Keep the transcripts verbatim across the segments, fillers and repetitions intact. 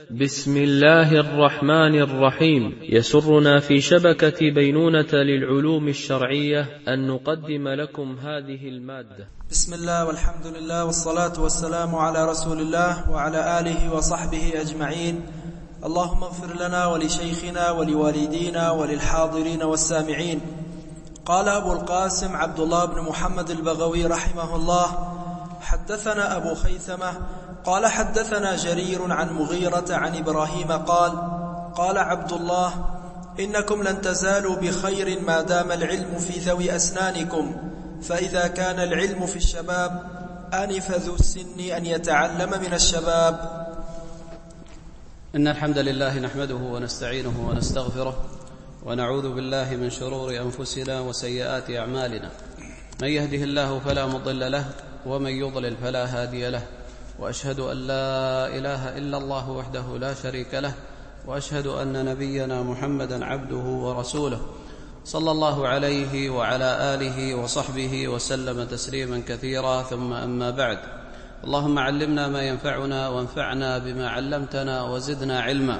بسم الله الرحمن الرحيم. يسرنا في شبكة بينونة للعلوم الشرعية أن نقدم لكم هذه المادة. بسم الله والحمد لله والصلاة والسلام على رسول الله وعلى آله وصحبه أجمعين. اللهم اغفر لنا ولشيخنا ولوالدينا وللحاضرين والسامعين. قال أبو القاسم عبد الله بن محمد البغوي رحمه الله: حدثنا أبو خيثمة قال حدثنا جرير عن مغيرة عن إبراهيم قال: قال عبد الله: إنكم لن تزالوا بخير ما دام العلم في ذوي أسنانكم، فإذا كان العلم في الشباب آنف ذو السن أن يتعلم من الشباب. إن الحمد لله نحمده ونستعينه ونستغفره ونعوذ بالله من شرور أنفسنا وسيئات أعمالنا. من يهده الله فلا مضل له ومن يضلل فلا هادي له، وأشهد أن لا إله إلا الله وحده لا شريك له، وأشهد أن نبينا محمدا عبده ورسوله صلى الله عليه وعلى آله وصحبه وسلم تسليما كثيرا. ثم أما بعد، اللهم علمنا ما ينفعنا وانفعنا بما علمتنا وزدنا علما.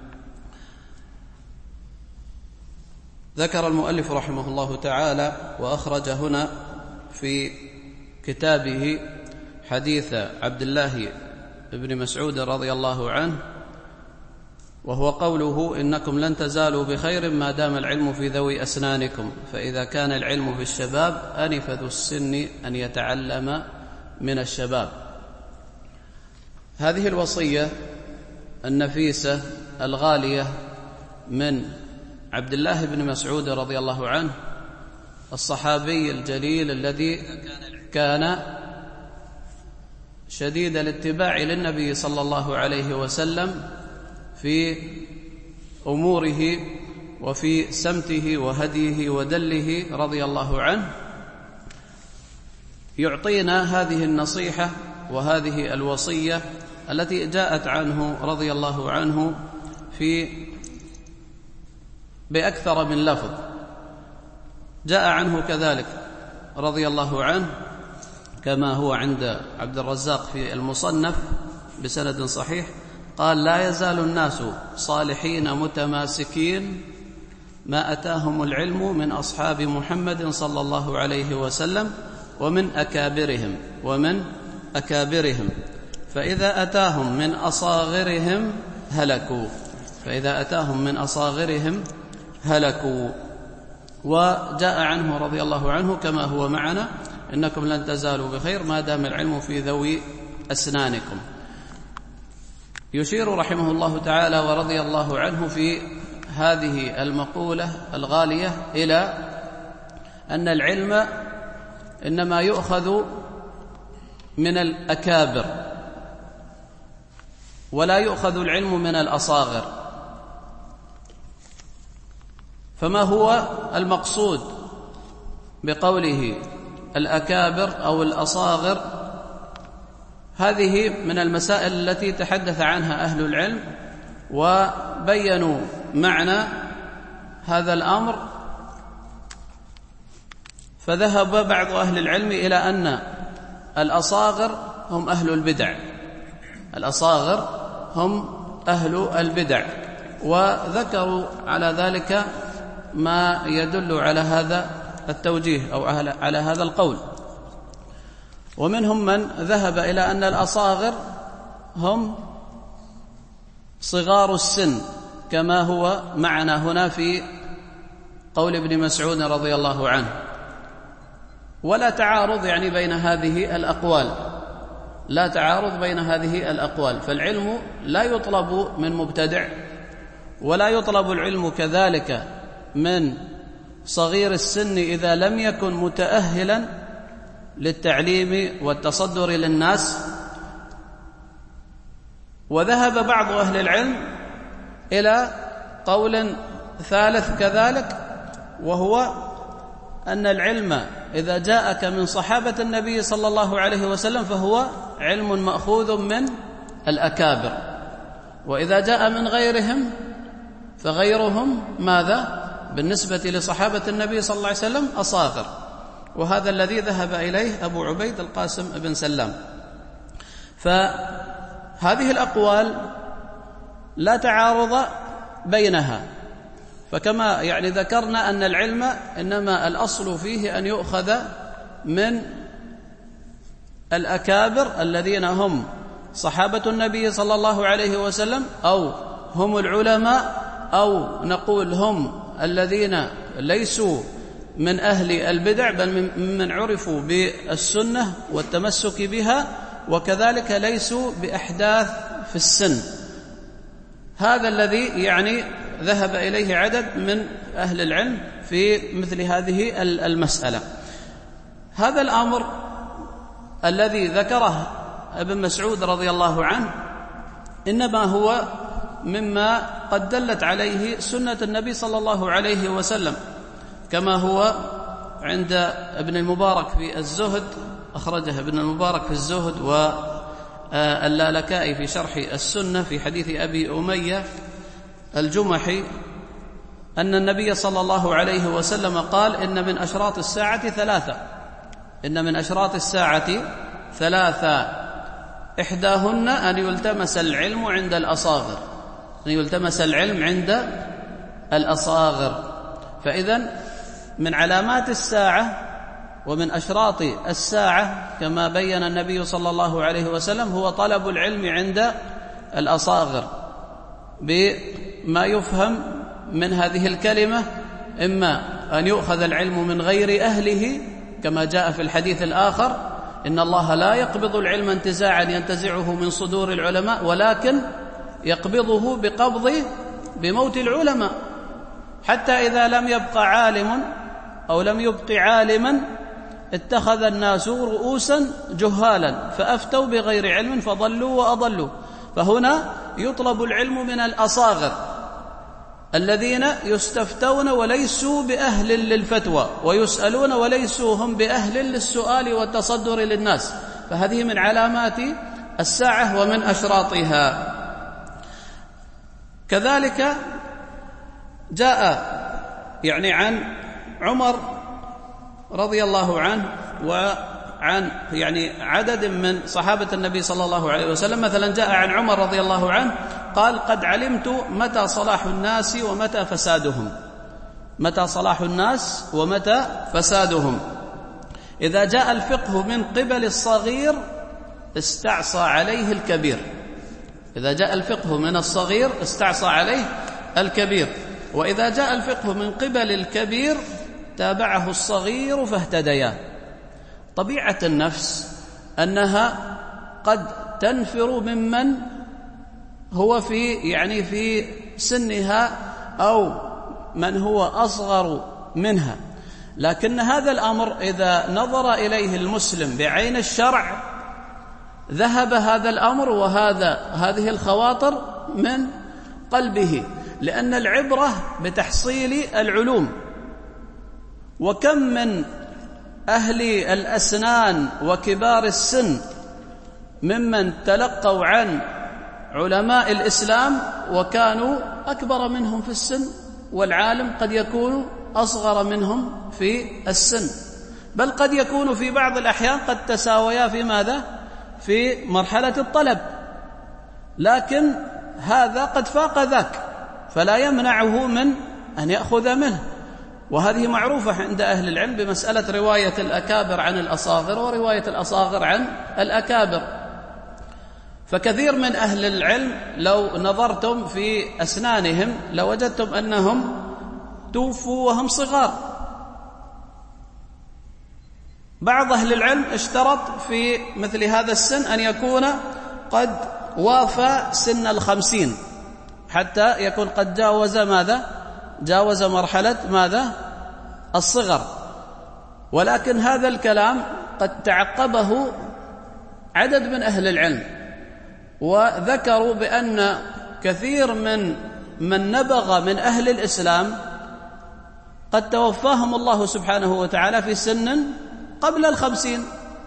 ذكر المؤلف رحمه الله تعالى وأخرج هنا في كتابه حديث عبد الله بن مسعود رضي الله عنه، وهو قوله: إنكم لن تزالوا بخير ما دام العلم في ذوي أسنانكم، فإذا كان العلم في الشباب آنف ذو السن أن يتعلم من الشباب. هذه الوصية النفيسة الغالية من عبد الله بن مسعود رضي الله عنه، الصحابي الجليل الذي كان شديد الاتباع للنبي صلى الله عليه وسلم في أموره وفي سمته وهديه ودله رضي الله عنه، يعطينا هذه النصيحة وهذه الوصية التي جاءت عنه رضي الله عنه في بأكثر من لفظ. جاء عنه كذلك رضي الله عنه كما هو عند عبد الرزاق في المصنف بسند صحيح، قال: لا يزال الناس صالحين متماسكين ما أتاهم العلم من أصحاب محمد صلى الله عليه وسلم ومن أكابرهم ومن أكابرهم فإذا أتاهم من أصاغرهم هلكوا فإذا أتاهم من أصاغرهم هلكوا. وجاء عنه رضي الله عنه كما هو معنا: إنكم لن تزالوا بخير ما دام العلم في ذوي أسنانكم. يشير رحمه الله تعالى ورضي الله عنه في هذه المقولة الغالية إلى أن العلم إنما يؤخذ من الأكابر، ولا يؤخذ العلم من الأصاغر. فما هو المقصود بقوله الأكابر أو الأصاغر؟ هذه من المسائل التي تحدث عنها أهل العلم وبينوا معنى هذا الأمر. فذهب بعض أهل العلم إلى أن الأصاغر هم أهل البدع الأصاغر هم أهل البدع وذكروا على ذلك ما يدل على هذا التوجيه أو على هذا القول. ومنهم من ذهب إلى أن الأصاغر هم صغار السن كما هو معنا هنا في قول ابن مسعود رضي الله عنه. ولا تعارض يعني بين هذه الأقوال لا تعارض بين هذه الأقوال فالعلم لا يطلب من مبتدع، ولا يطلب العلم كذلك من صغير السن إذا لم يكن متأهلا للتعليم والتصدر للناس. وذهب بعض أهل العلم إلى قول ثالث كذلك، وهو أن العلم إذا جاءك من صحابة النبي صلى الله عليه وسلم فهو علم مأخوذ من الأكابر، وإذا جاء من غيرهم فغيرهم ماذا؟ بالنسبة لصحابة النبي صلى الله عليه وسلم أصاغر. وهذا الذي ذهب إليه أبو عبيد القاسم بن سلام. فهذه الأقوال لا تعارض بينها. فكما يعني ذكرنا أن العلم إنما الأصل فيه أن يؤخذ من الأكابر الذين هم صحابة النبي صلى الله عليه وسلم، أو هم العلماء، أو نقول هم الذين ليسوا من أهل البدع بل ممن عرفوا بالسنة والتمسك بها، وكذلك ليسوا بأحداث في السن. هذا الذي يعني ذهب إليه عدد من أهل العلم في مثل هذه المسألة. هذا الأمر الذي ذكره ابن مسعود رضي الله عنه إنما هو مما قد دلت عليه سنة النبي صلى الله عليه وسلم، كما هو عند ابن المبارك في الزهد، أخرجه ابن المبارك في الزهد، واللالكائي في شرح السنة في حديث أبي أمية الجمحي أن النبي صلى الله عليه وسلم قال: إن من أشراط الساعة ثلاثة إن من أشراط الساعة ثلاثة إحداهن أن يلتمس العلم عند الأصاغر أن يلتمس العلم عند الأصاغر. فإذن من علامات الساعة ومن أشراط الساعة كما بين النبي صلى الله عليه وسلم هو طلب العلم عند الأصاغر، بما يفهم من هذه الكلمة إما أن يؤخذ العلم من غير أهله كما جاء في الحديث الآخر: إن الله لا يقبض العلم انتزاعا ينتزعه من صدور العلماء، ولكن يقبضه بقبض بموت العلماء، حتى إذا لم يبق عالم أو لم يبق عالما اتخذ الناس رؤوسا جهالا فأفتوا بغير علم فضلوا وأضلوا. فهنا يطلب العلم من الأصاغر الذين يستفتون وليسوا بأهل للفتوى، ويسألون وليسوا هم بأهل للسؤال والتصدر للناس. فهذه من علامات الساعة ومن أشراطها. كذلك جاء يعني عن عمر رضي الله عنه وعن يعني عدد من صحابة النبي صلى الله عليه وسلم، مثلا جاء عن عمر رضي الله عنه قال: قد علمت متى صلاح الناس ومتى فسادهم متى صلاح الناس ومتى فسادهم إذا جاء الفقه من قبل الصغير استعصى عليه الكبير إذا جاء الفقه من الصغير استعصى عليه الكبير وإذا جاء الفقه من قبل الكبير تابعه الصغير فاهتديا. طبيعة النفس أنها قد تنفر ممن هو في يعني في سنها أو من هو أصغر منها، لكن هذا الأمر إذا نظر إليه المسلم بعين الشرع ذهب هذا الأمر وهذا هذه الخواطر من قلبه، لأن العبرة بتحصيل العلوم. وكم من أهل الأسنان وكبار السن ممن تلقوا عن علماء الإسلام وكانوا أكبر منهم في السن، والعالم قد يكون أصغر منهم في السن، بل قد يكون في بعض الأحيان قد تساويا في ماذا؟ في مرحلة الطلب، لكن هذا قد فاق ذاك فلا يمنعه من أن يأخذ منه. وهذه معروفة عند أهل العلم بمسألة رواية الأكابر عن الأصاغر ورواية الأصاغر عن الأكابر. فكثير من أهل العلم لو نظرتم في أسنانهم لوجدتم أنهم توفوا وهم صغار. بعض أهل العلم اشترط في مثل هذا السن أن يكون قد وافى سن الخمسين حتى يكون قد جاوز ماذا؟ جاوز مرحلة ماذا؟ الصغر. ولكن هذا الكلام قد تعقبه عدد من أهل العلم وذكروا بأن كثير من من نبغ من أهل الإسلام قد توفاهم الله سبحانه وتعالى في سن قبل الخمسين،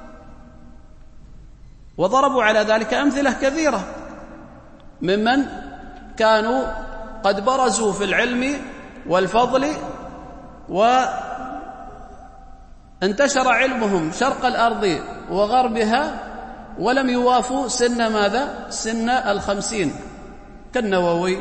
وضربوا على ذلك أمثلة كثيرة ممن كانوا قد برزوا في العلم والفضل وانتشر علمهم شرق الأرض وغربها ولم يوافوا سن ماذا؟ سن الخمسين. كالنووي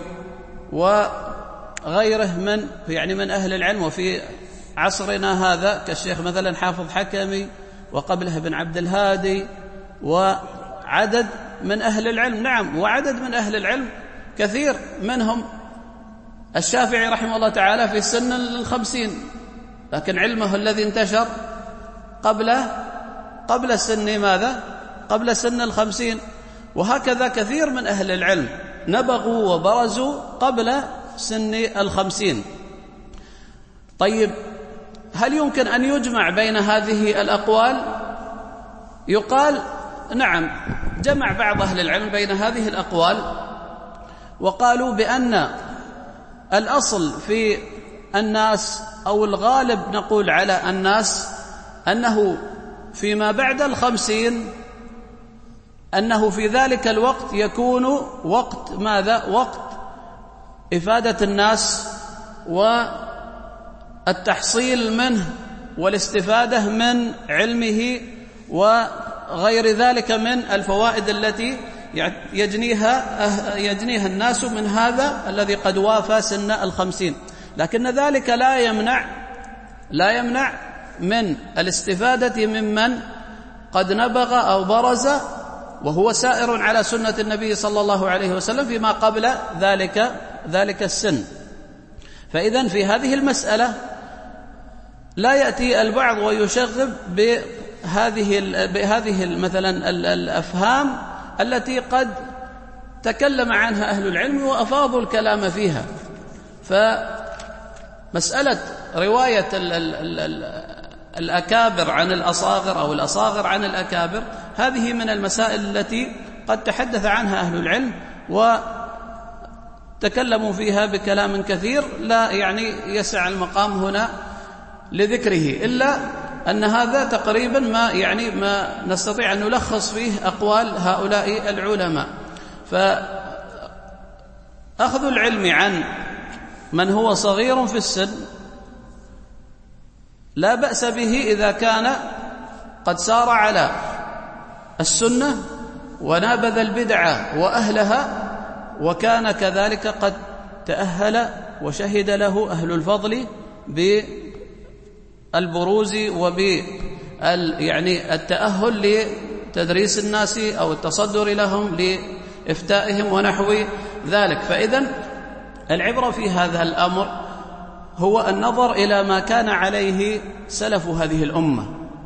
وغيره من يعني من أهل العلم، وفي عصرنا هذا كالشيخ مثلا حافظ حكمي وقبله ابن عبد الهادي وعدد من أهل العلم. نعم، وعدد من أهل العلم كثير منهم الشافعي رحمه الله تعالى في سن الخمسين، لكن علمه الذي انتشر قبل قبل سن ماذا؟ قبل سن الخمسين. وهكذا كثير من أهل العلم نبغوا وبرزوا قبل سن الخمسين. طيب، هل يمكن أن يجمع بين هذه الأقوال؟ يقال نعم، جمع بعض أهل العلم بين هذه الأقوال، وقالوا بأن الأصل في الناس أو الغالب نقول على الناس أنه فيما بعد الخمسين أنه في ذلك الوقت يكون وقت ماذا؟ وقت إفادة الناس والتحصيل منه والاستفادة من علمه وغير ذلك من الفوائد التي يجنيها يجنيها الناس من هذا الذي قد وافى سن الخمسين. لكن ذلك لا يمنع لا يمنع من الاستفادة ممن قد نبغ أو برز وهو سائر على سنة النبي صلى الله عليه وسلم فيما قبل ذلك ذلك السن. فإذن في هذه المسألة لا يأتي البعض ويشغب بهذه بهذه مثلا الأفهام التي قد تكلم عنها أهل العلم وأفاضوا الكلام فيها. فمسألة رواية ال ال ال ال الأكابر عن الأصاغر أو الأصاغر عن الأكابر هذه من المسائل التي قد تحدث عنها أهل العلم وتكلموا فيها بكلام كثير لا يعني يسع المقام هنا لذكره، إلا أن هذا تقريبا ما يعني ما نستطيع أن نلخص فيه أقوال هؤلاء العلماء. فأخذ العلم عن من هو صغير في السن لا بأس به إذا كان قد سار على السنة ونابذ البدعة وأهلها، وكان كذلك قد تأهل وشهد له أهل الفضل بالبروز وبال يعني التأهل لتدريس الناس أو التصدر لهم لإفتائهم ونحو ذلك. فإذن العبرة في هذا الأمر هو النظر إلى ما كان عليه سلف هذه الأمة،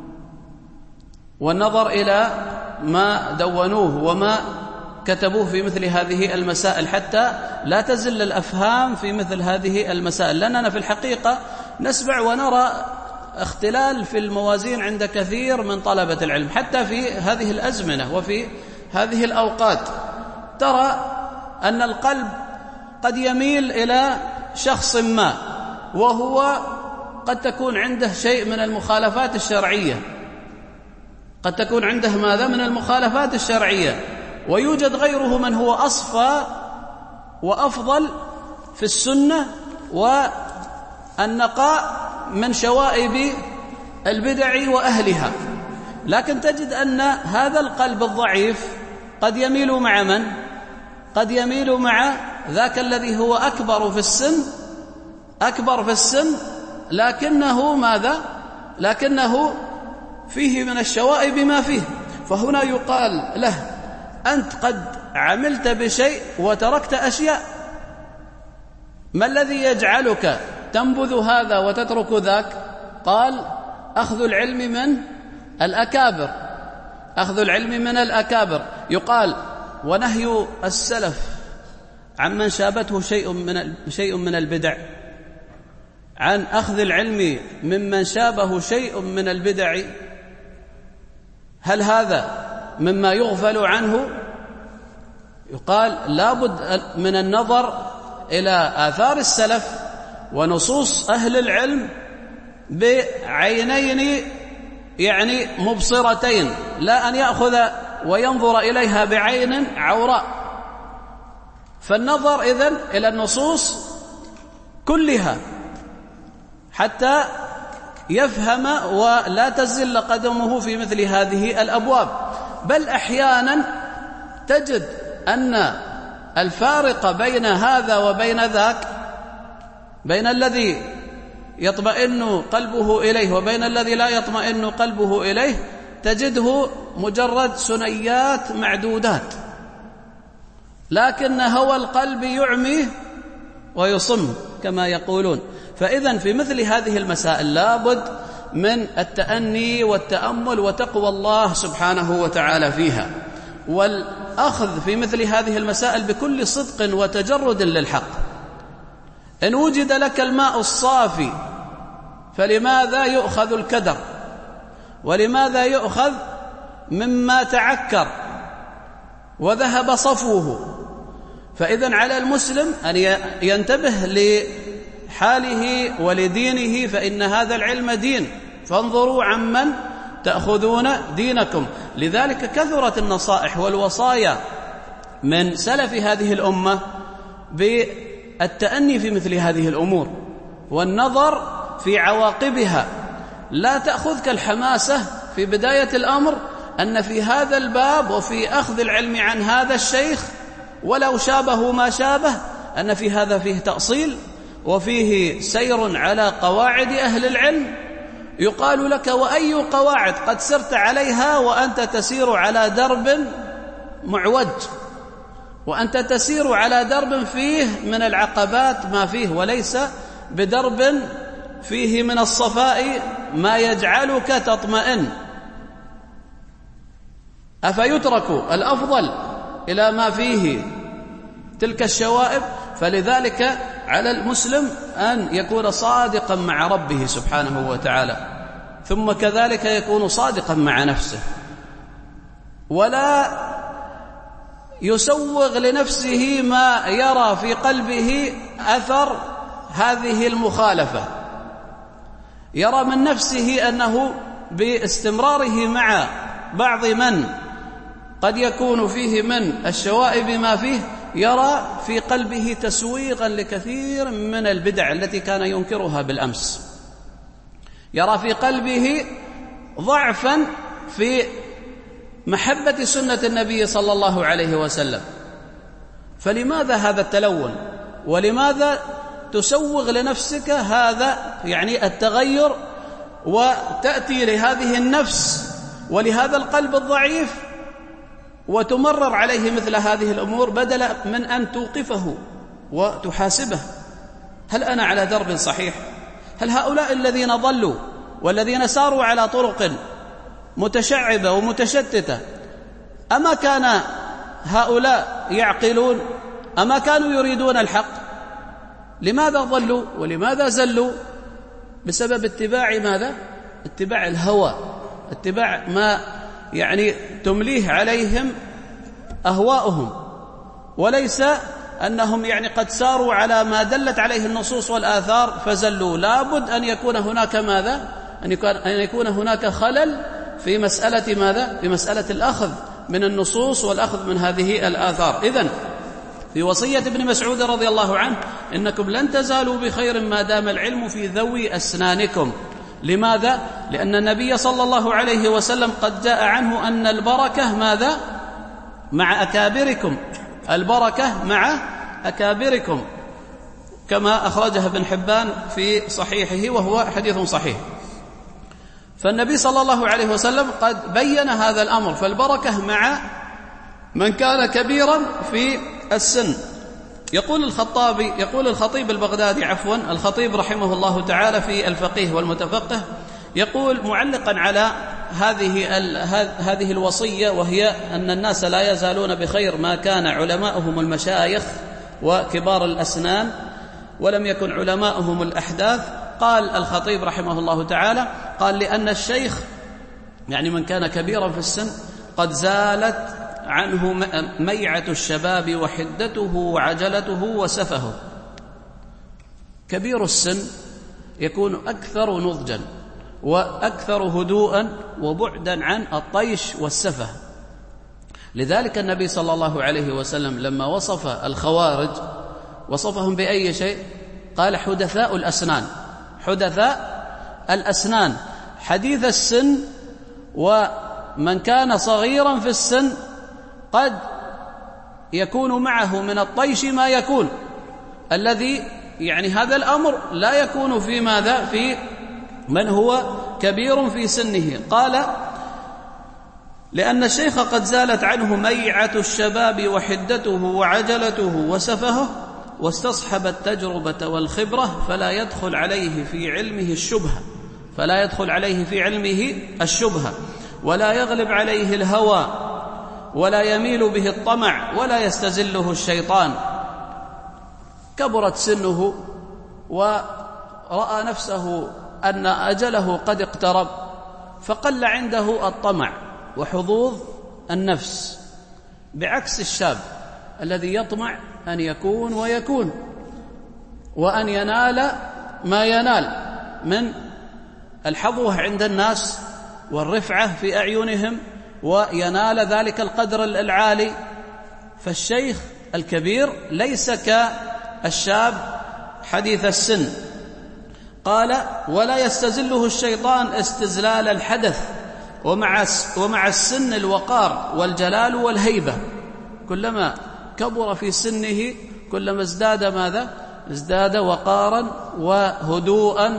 والنظر إلى ما دونوه وما كتبوه في مثل هذه المسائل حتى لا تزل الأفهام في مثل هذه المسائل. لأننا في الحقيقة نسمع ونرى اختلال في الموازين عند كثير من طلبة العلم حتى في هذه الأزمنة وفي هذه الأوقات. ترى أن القلب قد يميل إلى شخص ما وهو قد تكون عنده شيء من المخالفات الشرعية، قد تكون عنده ماذا من المخالفات الشرعية، ويوجد غيره من هو أصفى وأفضل في السنة والنقاء من شوائب البدع وأهلها. لكن تجد أن هذا القلب الضعيف قد يميل مع من؟ قد يميل مع ذاك الذي هو أكبر في السن أكبر في السن لكنه ماذا؟ لكنه فيه من الشوائب ما فيه. فهنا يقال له أنت قد عملت بشيء وتركت أشياء، ما الذي يجعلك تنبذ هذا وتترك ذاك؟ قال أخذ العلم من الأكابر أخذ العلم من الأكابر. يقال ونهي السلف عمن شابته شيء من شيء من البدع عن أخذ العلم ممن شابه شيء من البدع، هل هذا مما يغفل عنه؟ يقال لابد من النظر إلى آثار السلف ونصوص أهل العلم بعينين يعني مبصرتين، لا أن يأخذ وينظر إليها بعين عوراء. فالنظر إذن إلى النصوص كلها حتى يفهم ولا تزل قدمه في مثل هذه الأبواب. بل أحيانا تجد أن الفارق بين هذا وبين ذاك، بين الذي يطمئن قلبه إليه وبين الذي لا يطمئن قلبه إليه، تجده مجرد سنيات معدودات، لكن هوى القلب يعمي ويصم كما يقولون. فإذن في مثل هذه المسائل لابد من التأني والتأمل وتقوى الله سبحانه وتعالى فيها، والأخذ في مثل هذه المسائل بكل صدق وتجرد للحق. إن وجد لك الماء الصافي فلماذا يؤخذ الكدر؟ ولماذا يؤخذ مما تعكر وذهب صفوه؟ فإذن على المسلم أن ينتبه لحاله ولدينه، فإن هذا العلم دين، فانظروا عمن تأخذون دينكم. لذلك كثرت النصائح والوصايا من سلف هذه الأمة بالتأني في مثل هذه الأمور والنظر في عواقبها. لا تأخذك الحماسة في بداية الأمر أن في هذا الباب وفي أخذ العلم عن هذا الشيخ ولو شابه ما شابه أن في هذا فيه تأصيل وفيه سير على قواعد أهل العلم. يقال لك: وأي قواعد قد سرت عليها وأنت تسير على درب معوج، وأنت تسير على درب فيه من العقبات ما فيه، وليس بدرب فيه من الصفاء ما يجعلك تطمئن. أفيترك الأفضل إلى ما فيه تلك الشوائب؟ فلذلك على المسلم أن يكون صادقا مع ربه سبحانه وتعالى، ثم كذلك يكون صادقا مع نفسه، ولا يسوغ لنفسه ما يرى في قلبه أثر هذه المخالفة. يرى من نفسه أنه باستمراره مع بعض من قد يكون فيه من الشوائب ما فيه، يرى في قلبه تسويغا لكثير من البدع التي كان ينكرها بالأمس، يرى في قلبه ضعفا في محبة سنة النبي صلى الله عليه وسلم. فلماذا هذا التلون؟ ولماذا تسوغ لنفسك هذا يعني التغير، وتأتي لهذه النفس ولهذا القلب الضعيف وتمرر عليه مثل هذه الأمور بدل من أن توقفه وتحاسبه؟ هل أنا على درب صحيح؟ هل هؤلاء الذين ضلوا والذين ساروا على طرق متشعبة ومتشتتة، أما كان هؤلاء يعقلون؟ أما كانوا يريدون الحق؟ لماذا ضلوا ولماذا زلوا؟ بسبب اتباع ماذا؟ اتباع الهوى، اتباع ما يعني تمليه عليهم أهواؤهم، وليس أنهم يعني قد ساروا على ما دلت عليه النصوص والآثار فزلوا. لابد أن يكون هناك ماذا؟ أن يكون هناك خلل في مسألة ماذا؟ في مسألة الأخذ من النصوص والأخذ من هذه الآثار. إذن في وصية ابن مسعود رضي الله عنه: إنكم لن تزالوا بخير ما دام العلم في ذوي أسنانكم. لماذا؟ لأن النبي صلى الله عليه وسلم قد جاء عنه أن البركة ماذا؟ مع أكابركم، البركة مع أكابركم، كما أخرجها ابن حبان في صحيحه وهو حديث صحيح. فالنبي صلى الله عليه وسلم قد بين هذا الأمر، فالبركة مع من كان كبيرا في السن. يقول الخطابي يقول الخطيب البغدادي عفوا الخطيب رحمه الله تعالى في الفقيه والمتفقه، يقول معلقا على هذه هذه الوصية، وهي أن الناس لا يزالون بخير ما كان علماؤهم المشايخ وكبار الأسنان ولم يكن علماؤهم الأحداث. قال الخطيب رحمه الله تعالى: قال لأن الشيخ يعني من كان كبيرا في السن قد زالت عنه ميعة الشباب وحدته وعجلته وسفهه. كبير السن يكون أكثر نضجا وأكثر هدوءا وبعدا عن الطيش والسفه. لذلك النبي صلى الله عليه وسلم لما وصف الخوارج وصفهم بأي شيء؟ قال: حدثاء الأسنان. حدثاء الأسنان، حديث السن، ومن كان صغيرا في السن قد يكون معه من الطيش ما يكون، الذي يعني هذا الأمر لا يكون في ماذا؟ في من هو كبير في سنه. قال: لأن الشيخ قد زالت عنه ميعة الشباب وحدته وعجلته وسفهه، واستصحب التجربة والخبرة، فلا يدخل عليه في علمه الشبهة فلا يدخل عليه في علمه الشبهة ولا يغلب عليه الهوى، ولا يميل به الطمع، ولا يستزله الشيطان. كبرت سنه ورأى نفسه أن أجله قد اقترب، فقل عنده الطمع وحظوظ النفس، بعكس الشاب الذي يطمع أن يكون ويكون، وأن ينال ما ينال من الحظوة عند الناس والرفعة في أعينهم، وينال ذلك القدر العالي. فالشيخ الكبير ليس كالشاب حديث السن. قال: ولا يستزله الشيطان استزلال الحدث، ومع ومع السن الوقار والجلال والهيبة. كلما كبر في سنه كلما ازداد ماذا؟ ازداد وقارا وهدوءا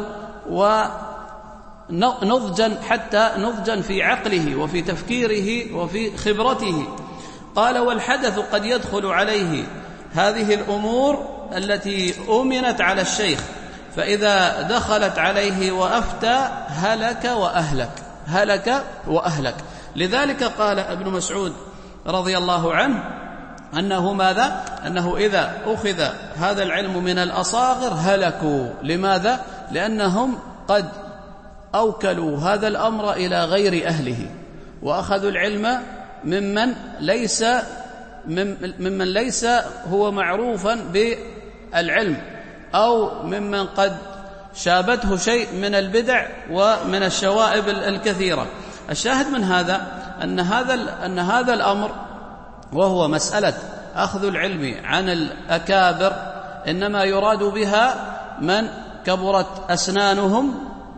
ونضجا، حتى نضجا في عقله وفي تفكيره وفي خبرته. قال: والحدث قد يدخل عليه هذه الأمور التي أمنت على الشيخ، فإذا دخلت عليه وأفتى هلك وأهلك هلك وأهلك. لذلك قال ابن مسعود رضي الله عنه أنه ماذا؟ أنه إذا أخذ هذا العلم من الأصاغر هلكوا. لماذا؟ لأنهم قد أوكلوا هذا الأمر إلى غير أهله، وأخذوا العلم ممن ليس ممن ليس هو معروفا بالعلم، أو ممن قد شابته شيء من البدع ومن الشوائب الكثيرة. الشاهد من هذا أن هذا أن هذا الأمر، وهو مسألة أخذ العلم عن الأكابر، إنما يراد بها من كبرت أسنانهم،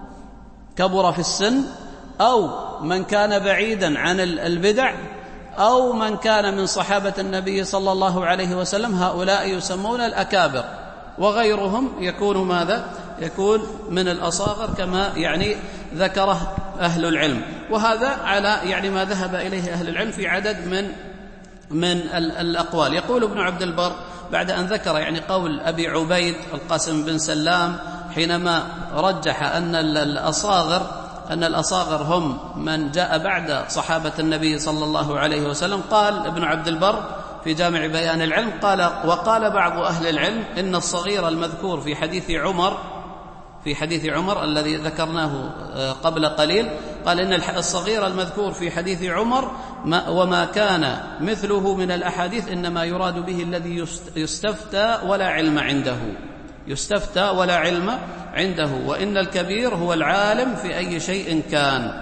كبر في السن، أو من كان بعيدا عن البدع، أو من كان من صحابة النبي صلى الله عليه وسلم. هؤلاء يسمون الأكابر، وغيرهم يكون ماذا؟ يكون من الأصاغر، كما يعني ذكره أهل العلم. وهذا على يعني ما ذهب إليه أهل العلم في عدد من من الأقوال. يقول ابن عبد البر بعد أن ذكر يعني قول أبي عبيد القاسم بن سلام حينما رجح أن الأصاغر أن الأصاغر هم من جاء بعد صحابة النبي صلى الله عليه وسلم، قال ابن عبد البر في جامع بيان العلم: قال: وقال بعض أهل العلم إن الصغير المذكور في حديث عمر في حديث عمر الذي ذكرناه قبل قليل، قال إن الصغير المذكور في حديث عمر ما وما كان مثله من الأحاديث إنما يراد به الذي يستفتى ولا علم عنده يستفتى ولا علم عنده وإن الكبير هو العالم في أي شيء كان.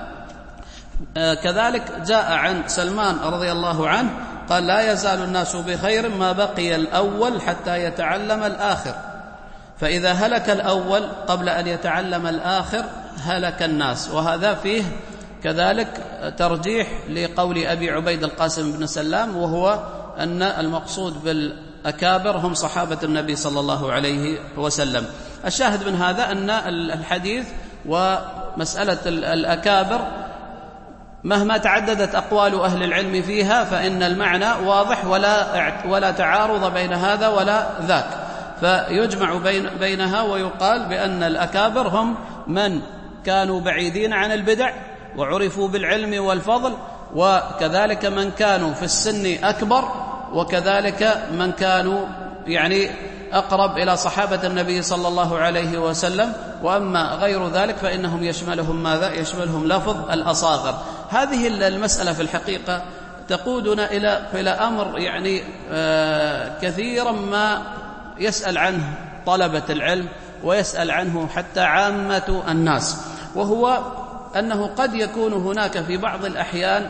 كذلك جاء عن سلمان رضي الله عنه قال: لا يزال الناس بخير ما بقي الأول حتى يتعلم الآخر، فإذا هلك الأول قبل أن يتعلم الآخر هلك الناس. وهذا فيه كذلك ترجيح لقول أبي عبيد القاسم بن سلام، وهو أن المقصود بالأكابر هم صحابة النبي صلى الله عليه وسلم. الشاهد من هذا أن الحديث ومسألة الأكابر مهما تعددت أقوال أهل العلم فيها فإن المعنى واضح، ولا ولا تعارض بين هذا ولا ذاك، فيجمع بين بينها ويقال بأن الأكابر هم من كانوا بعيدين عن البدع وعرفوا بالعلم والفضل، وكذلك من كانوا في السن أكبر، وكذلك من كانوا يعني أقرب إلى صحابة النبي صلى الله عليه وسلم. وأما غير ذلك فإنهم يشملهم ماذا؟ يشملهم لفظ الأصاغر. هذه المسألة في الحقيقة تقودنا إلى إلى أمر يعني آه كثيرا ما يسأل عنه طلبة العلم ويسأل عنه حتى عامة الناس، وهو أنه قد يكون هناك في بعض الأحيان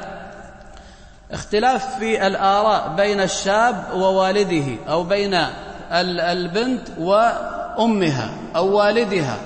اختلاف في الآراء بين الشاب ووالده، أو بين البنت وأمها أو والدها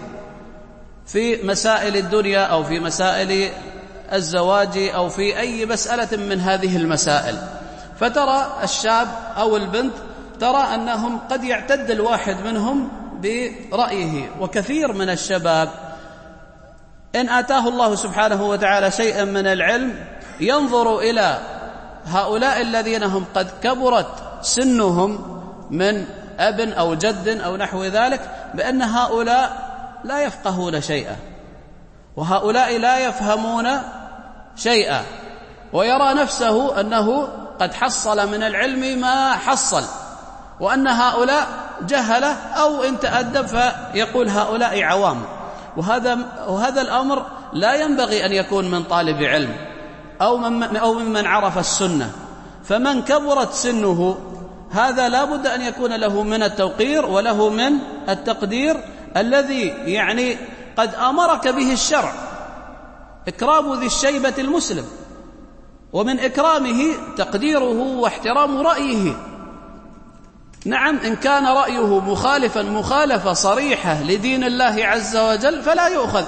في مسائل الدنيا أو في مسائل الزواج أو في أي مسألة من هذه المسائل. فترى الشاب أو البنت ترى أنهم قد يعتد الواحد منهم برأيه. وكثير من الشباب إن آتاه الله سبحانه وتعالى شيئا من العلم ينظر إلى هؤلاء الذين هم قد كبرت سنهم من أب أو جد أو نحو ذلك بأن هؤلاء لا يفقهون شيئا وهؤلاء لا يفهمون شيئا، ويرى نفسه أنه قد حصل من العلم ما حصل، وأن هؤلاء جهلة، أو إن تأدب فيقول هؤلاء عوام. وهذا وهذا الأمر لا ينبغي أن يكون من طالب علم أو من أو ممن عرف السنة. فمن كبرت سنه هذا لا بد أن يكون له من التوقير وله من التقدير الذي يعني قد أمرك به الشرع، إكرام ذي الشيبة المسلم، ومن إكرامه تقديره واحترام رأيه. نعم، إن كان رأيه مخالفا مخالفة صريحة لدين الله عز وجل فلا يؤخذ،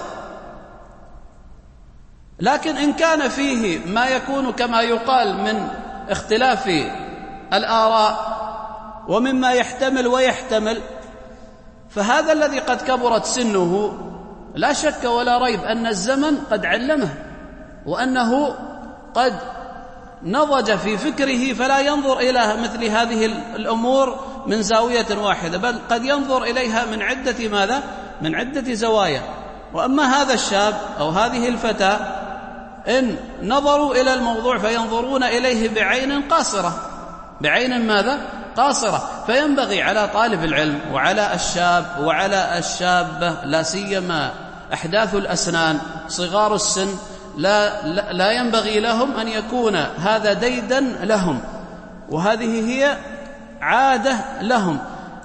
لكن إن كان فيه ما يكون كما يقال من اختلاف الآراء ومما يحتمل ويحتمل، فهذا الذي قد كبرت سنه لا شك ولا ريب أن الزمن قد علمه، وأنه قد نضج في فكره فلا ينظر إلى مثل هذه الأمور من زاوية واحدة، بل قد ينظر إليها من عدة ماذا؟ من عدة زوايا. وأما هذا الشاب أو هذه الفتاة إن نظروا إلى الموضوع فينظرون إليه بعين قاصرة، بعين ماذا؟ قاصرة. فينبغي على طالب العلم وعلى الشاب وعلى الشابة، لا سيما أحداث الأسنان صغار السن، لا, لا, لا ينبغي لهم أن يكون هذا ديدا لهم، وهذه هي عادة لهم.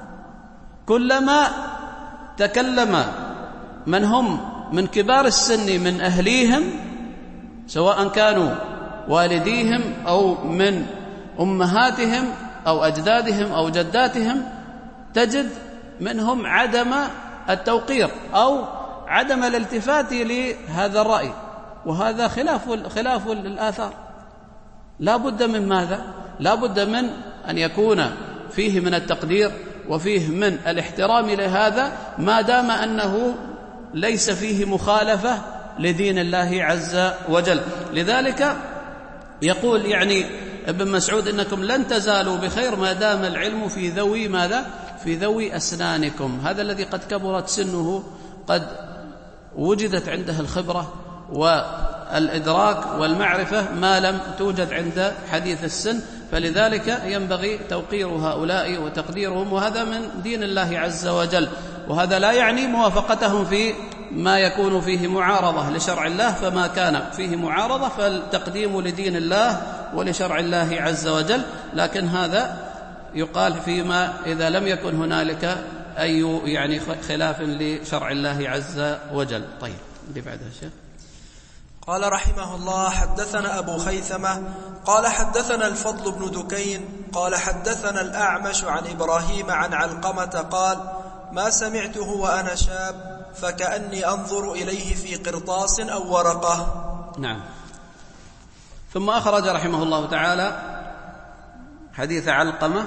كلما تكلم من هم من كبار السن من أهليهم، سواء كانوا والديهم أو من أمهاتهم أو أجدادهم أو جداتهم، تجد منهم عدم التوقير أو عدم الالتفات لهذا الرأي، وهذا خلاف خلاف الآثار. لا بد من ماذا؟ لا بد من أن يكون فيه من التقدير وفيه من الاحترام لهذا، ما دام أنه ليس فيه مخالفة لدين الله عز وجل. لذلك يقول يعني ابن مسعود: إنكم لن تزالوا بخير ما دام العلم في ذوي ماذا؟ في ذوي أسنانكم. هذا الذي قد كبرت سنه قد وجدت عنده الخبرة والإدراك والمعرفة ما لم توجد عند حديث السن، فلذلك ينبغي توقير هؤلاء وتقديرهم، وهذا من دين الله عز وجل. وهذا لا يعني موافقتهم في ما يكون فيه معارضة لشرع الله، فما كان فيه معارضة فالتقديم لدين الله ولشرع الله عز وجل، لكن هذا يقال فيما إذا لم يكن هنالك أي يعني خلاف لشرع الله عز وجل. طيب، اللي بعدها شيخ. قال رحمه الله: حدثنا أبو خيثمة قال حدثنا الفضل بن دكين قال حدثنا الأعمش عن إبراهيم عن علقمة قال: ما سمعته وأنا شاب فكأني أنظر إليه في قرطاس أو ورقة. نعم. ثم أخرج رحمه الله تعالى حديث علقمة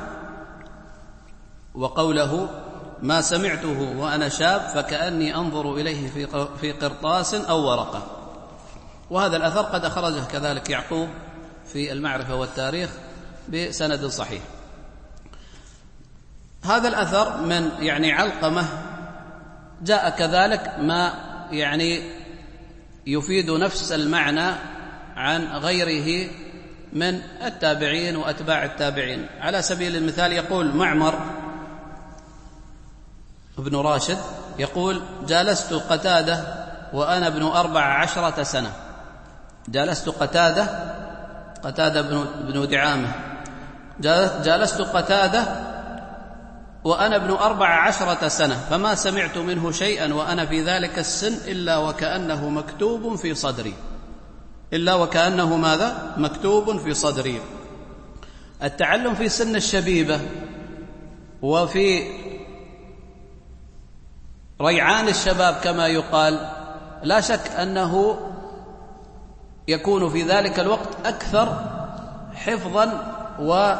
وقوله: ما سمعته وأنا شاب فكأني أنظر إليه في قرطاس أو ورقة. وهذا الأثر قد أخرجه كذلك يعقوب في المعرفة والتاريخ بسند صحيح. هذا الأثر من يعني علقمة جاء كذلك ما يعني يفيد نفس المعنى عن غيره من التابعين وأتباع التابعين. على سبيل المثال يقول معمر ابن راشد يقول: جالست قتادة وأنا ابن أربع عشرة سنة. جالست قتادة قتادة بن دعامة جالست قتادة وأنا ابن أربع عشرة سنة، فما سمعت منه شيئا وأنا في ذلك السن إلا وكأنه مكتوب في صدري إلا وكأنه ماذا؟ مكتوب في صدري. التعلم في سن الشبيبة وفي ريعان الشباب كما يقال، لا شك أنه يكون في ذلك الوقت أكثر حفظا و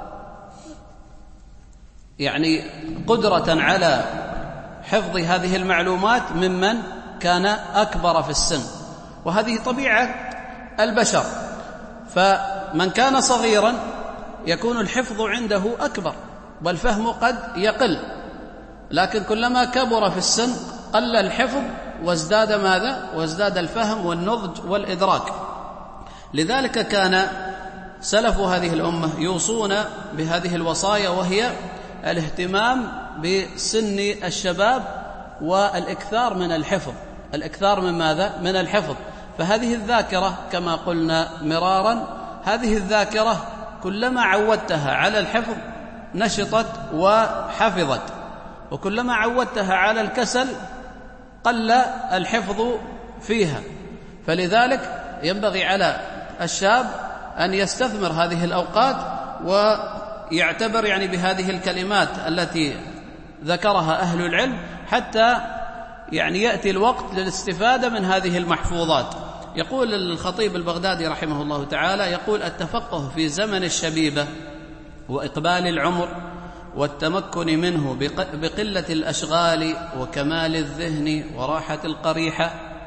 يعني قدرة على حفظ هذه المعلومات ممن كان أكبر في السن، وهذه طبيعة البشر. فمن كان صغيرا يكون الحفظ عنده أكبر والفهم قد يقل، لكن كلما كبر في السن قل الحفظ وازداد ماذا؟ وازداد الفهم والنضج والإدراك. لذلك كان سلف هذه الأمة يوصون بهذه الوصايا، وهي الاهتمام بسن الشباب والإكثار من الحفظ. الإكثار من ماذا؟ من الحفظ. فهذه الذاكرة كما قلنا مرارا، هذه الذاكرة كلما عودتها على الحفظ نشطت وحفظت، وكلما عودتها على الكسل قل الحفظ فيها. فلذلك ينبغي على الشاب أن يستثمر هذه الأوقات ويعتبر يعني بهذه الكلمات التي ذكرها أهل العلم، حتى يعني يأتي الوقت للاستفادة من هذه المحفوظات. يقول الخطيب البغدادي رحمه الله تعالى، يقول: التفقه في زمن الشبيبة وإقبال العمر والتمكن منه بقلة الأشغال وكمال الذهن وراحة القريحة.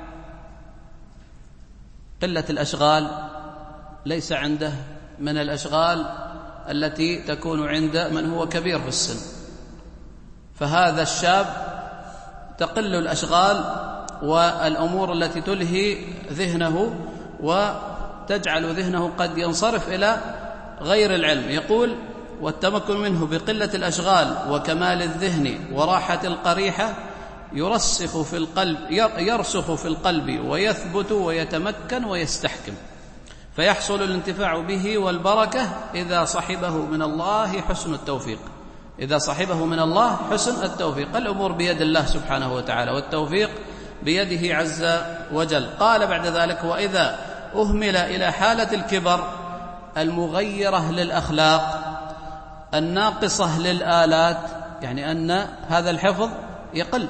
قلة الأشغال ليس عنده من الأشغال التي تكون عند من هو كبير في السن، فهذا الشاب تقل الأشغال والأمور التي تلهي ذهنه وتجعل ذهنه قد ينصرف إلى غير العلم. يقول: والتمكن منه بقلة الأشغال وكمال الذهن وراحة القريحة يرسخ في القلب يرسخ في القلب ويثبت ويتمكن ويستحكم، فيحصل الانتفاع به والبركة إذا صحبه من الله حسن التوفيق. إذا صحبه من الله حسن التوفيق. الأمور بيد الله سبحانه وتعالى، والتوفيق بيده عز وجل. قال بعد ذلك: وإذا أهمل إلى حالة الكبر المغيرة للأخلاق الناقصة للآلات، يعني أن هذا الحفظ يقل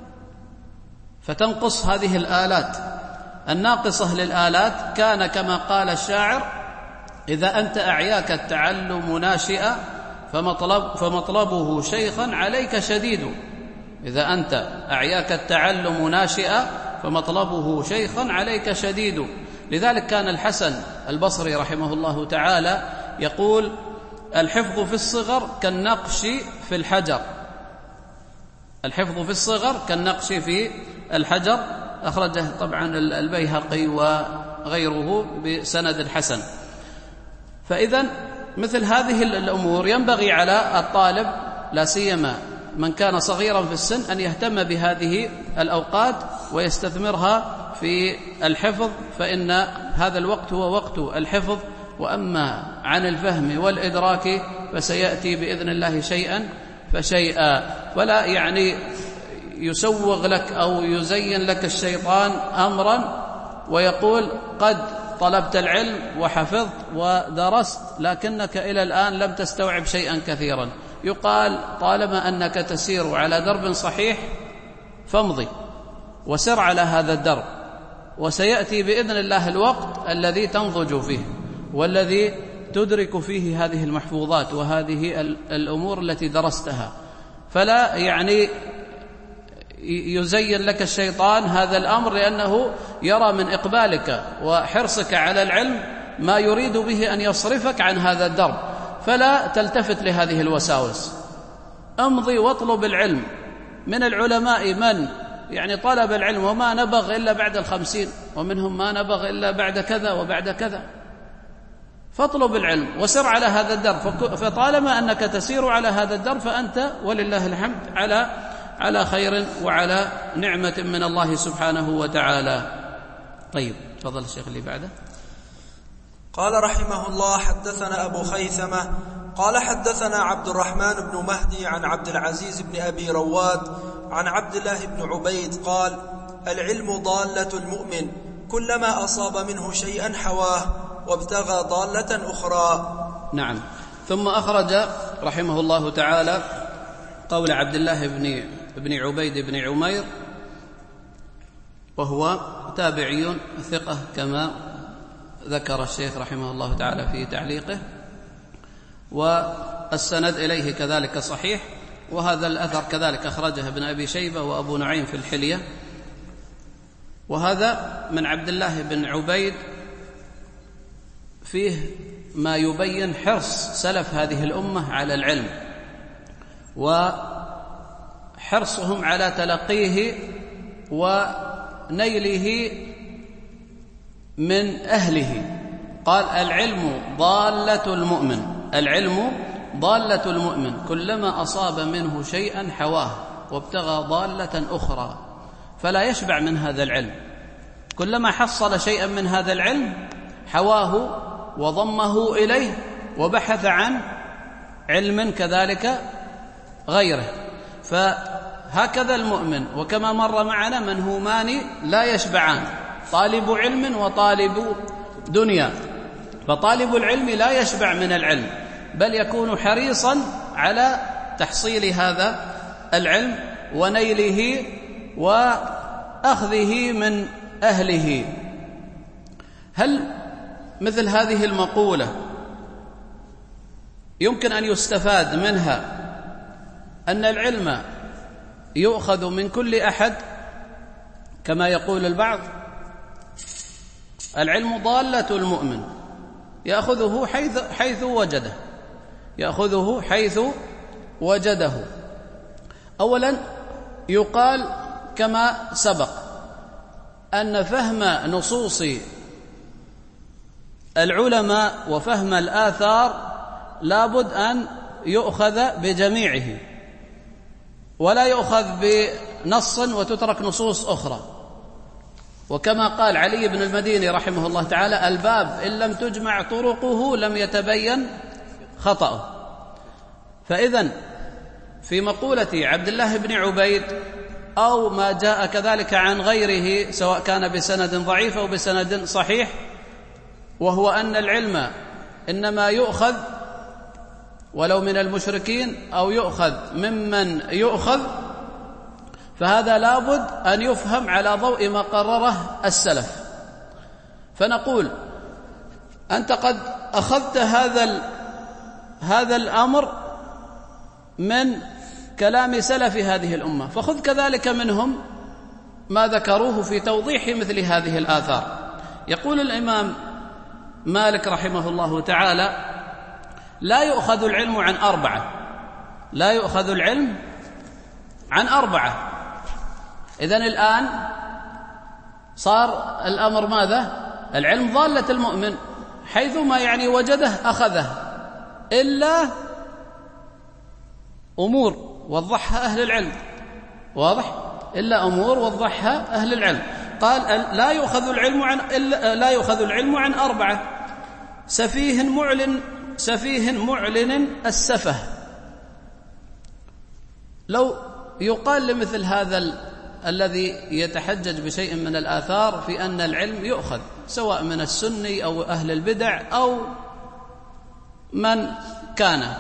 فتنقص هذه الآلات الناقصة للآلات، كان كما قال الشاعر: إذا أنت أعياك التعلم ناشئا فمطلب فمطلبه شيخا عليك شديد. إذا أنت أعياك التعلم ناشئا فمطلبه شيخا عليك شديد. لذلك كان الحسن البصري رحمه الله تعالى يقول: الحفظ في الصغر كالنقش في الحجر. الحفظ في الصغر كالنقش في الحجر. أخرجه طبعا البيهقي وغيره بسند الحسن. فإذا مثل هذه الأمور ينبغي على الطالب، لا سيما من كان صغيرا في السن، أن يهتم بهذه الأوقات ويستثمرها في الحفظ، فإن هذا الوقت هو وقت الحفظ. وأما عن الفهم والإدراك فسيأتي بإذن الله شيئا فشيئا. ولا يعني يسوغ لك أو يزين لك الشيطان أمرا ويقول: قد طلبت العلم وحفظت ودرست لكنك إلى الآن لم تستوعب شيئا كثيرا. يقال: طالما أنك تسير على درب صحيح فامضي وسر على هذا الدرب، وسيأتي بإذن الله الوقت الذي تنضج فيه والذي تدرك فيه هذه المحفوظات وهذه الأمور التي درستها. فلا يعني يزين لك الشيطان هذا الأمر، لأنه يرى من إقبالك وحرصك على العلم ما يريد به أن يصرفك عن هذا الدرب، فلا تلتفت لهذه الوساوس. امضي واطلب العلم. من العلماء من يعني طلب العلم وما نبغ إلا بعد الخمسين، ومنهم ما نبغ إلا بعد كذا وبعد كذا. فاطلب العلم وسر على هذا الدرب، فطالما أنك تسير على هذا الدرب فأنت ولله الحمد على على خير وعلى نعمة من الله سبحانه وتعالى. طيب تفضل الشيخ اللي بعده. قال رحمه الله: حدثنا أبو خيثمة قال حدثنا عبد الرحمن بن مهدي عن عبد العزيز بن أبي رواد عن عبد الله بن عبيد قال: العلم ضالة المؤمن، كلما أصاب منه شيئا حواه وابتغى ضالة أخرى. نعم. ثم أخرج رحمه الله تعالى قول عبد الله بن بن عبيد بن عمير، وهو تابعي ثقة كما ذكر الشيخ رحمه الله تعالى في تعليقه. والسند إليه كذلك صحيح. وهذا الأثر كذلك أخرجه ابن أبي شيبة وأبو نعيم في الحلية. وهذا من عبد الله بن عبيد، فيه ما يبين حرص سلف هذه الأمة على العلم وحرصهم على تلقيه ونيله من أهله. قال: العلم ضالة المؤمن، العلم ضالة المؤمن، كلما أصاب منه شيئا حواه وابتغى ضالة أخرى فلا يشبع من هذا العلم. كلما حصل شيئا من هذا العلم حواه وضمه إليه وبحث عن علم كذلك غيره. فهكذا المؤمن. وكما مر معنا منهومان لا يشبعان: طالب علم وطالب دنيا. فطالب العلم لا يشبع من العلم، بل يكون حريصا على تحصيل هذا العلم ونيله وأخذه من أهله. هل مثل هذه المقولة يمكن أن يستفاد منها أن العلم يؤخذ من كل أحد كما يقول البعض؟ العلم ضالة المؤمن، يأخذه حيث, حيث وجده، يأخذه حيث وجده. أولا يقال كما سبق أن فهم نصوص العلماء وفهم الآثار لابد أن يؤخذ بجميعه، ولا يؤخذ بنص وتترك نصوص أخرى. وكما قال علي بن المديني رحمه الله تعالى: الباب إن لم تجمع طرقه لم يتبين خطأه. فإذن في مقولة عبد الله بن عبيد أو ما جاء كذلك عن غيره سواء كان بسند ضعيف أو بسند صحيح، وهو أن العلم إنما يؤخذ ولو من المشركين أو يؤخذ ممن يؤخذ، فهذا لابد أن يفهم على ضوء ما قرره السلف. فنقول: أنت قد أخذت هذا هذا الأمر من كلام سلف هذه الأمة، فخذ كذلك منهم ما ذكروه في توضيح مثل هذه الآثار. يقول الإمام مالك رحمه الله تعالى: لا يؤخذ العلم عن أربعة، لا يؤخذ العلم عن أربعة. إذن الآن صار الأمر ماذا؟ العلم ضالة المؤمن، حيثما يعني وجده أخذه، إلا أمور وضحها أهل العلم. واضح؟ إلا أمور وضحها أهل العلم. قال: لا يؤخذ العلم عن إلا لا يؤخذ العلم عن أربعة: سفيه معلن سفيه معلن السفه. لو يقال لمثل هذا ال... الذي يتحجج بشيء من الآثار في أن العلم يؤخذ سواء من السني أو أهل البدع أو من كان،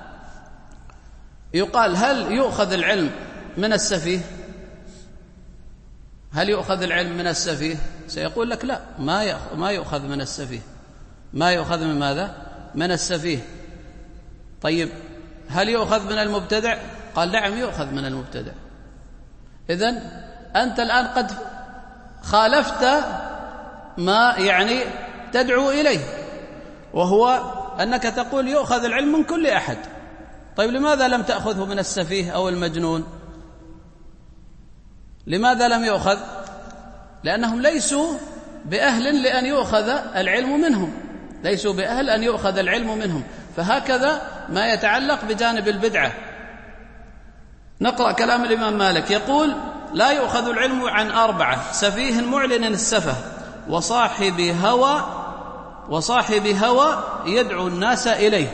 يقال: هل يؤخذ العلم من السفيه؟ هل يؤخذ العلم من السفيه؟ سيقول لك: لا، ما ما يؤخذ من السفيه. ما يؤخذ من ماذا؟ من السفيه. طيب هل يؤخذ من المبتدع؟ قال: نعم، يؤخذ من المبتدع. إذن أنت الآن قد خالفت ما يعني تدعو إليه، وهو أنك تقول يؤخذ العلم من كل أحد. طيب لماذا لم تأخذه من السفيه أو المجنون؟ لماذا لم يؤخذ؟ لأنهم ليسوا بأهل لأن يؤخذ العلم منهم، ليسوا بأهل أن يؤخذ العلم منهم. فهكذا ما يتعلق بجانب البدعة. نقرأ كلام الإمام مالك، يقول: لا يؤخذ العلم عن أربعة: سفيه معلن السفه، وصاحب هوى وصاحب هوى يدعو الناس إليه،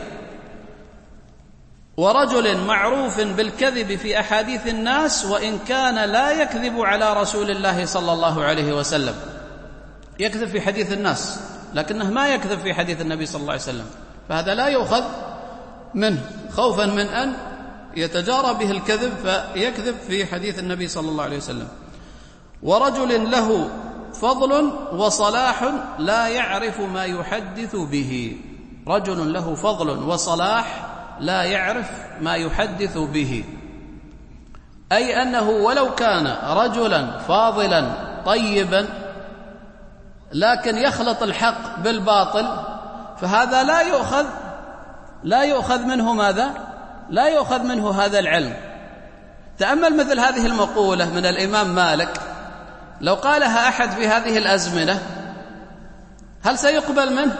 ورجل معروف بالكذب في أحاديث الناس وإن كان لا يكذب على رسول الله صلى الله عليه وسلم. يكذب في حديث الناس لكنه ما يكذب في حديث النبي صلى الله عليه وسلم، فهذا لا يؤخذ منه، خوفا من أن يتجارى به الكذب فيكذب في حديث النبي صلى الله عليه وسلم. ورجل له فضل وصلاح لا يعرف ما يحدث به. رجل له فضل وصلاح لا يعرف ما يحدث به، أي أنه ولو كان رجلا فاضلا طيبا لكن يخلط الحق بالباطل فهذا لا يؤخذ لا يؤخذ منه ماذا؟ لا يؤخذ منه هذا العلم. تأمل مثل هذه المقولة من الإمام مالك، لو قالها أحد في هذه الأزمنة هل سيقبل منه؟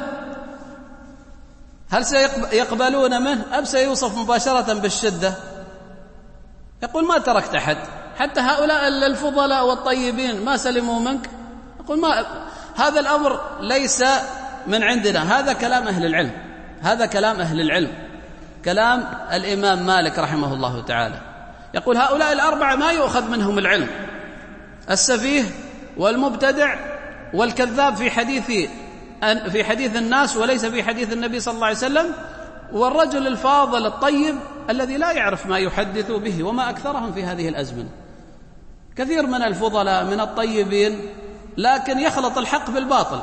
هل سيقبلون منه أم سيوصف مباشرة بالشدة؟ يقول ما تركت أحد، حتى هؤلاء الفضلاء والطيبين ما سلموا منك. يقول ما هذا الأمر ليس من عندنا، هذا كلام أهل العلم، هذا كلام أهل العلم، كلام الإمام مالك رحمه الله تعالى. يقول هؤلاء الأربعة ما يؤخذ منهم العلم، السفيه والمبتدع والكذاب في حديث في حديث الناس وليس في حديث النبي صلى الله عليه وسلم، والرجل الفاضل الطيب الذي لا يعرف ما يحدث به، وما أكثرهم في هذه الأزمنة. كثير من الفضلاء من الطيبين لكن يخلط الحق بالباطل،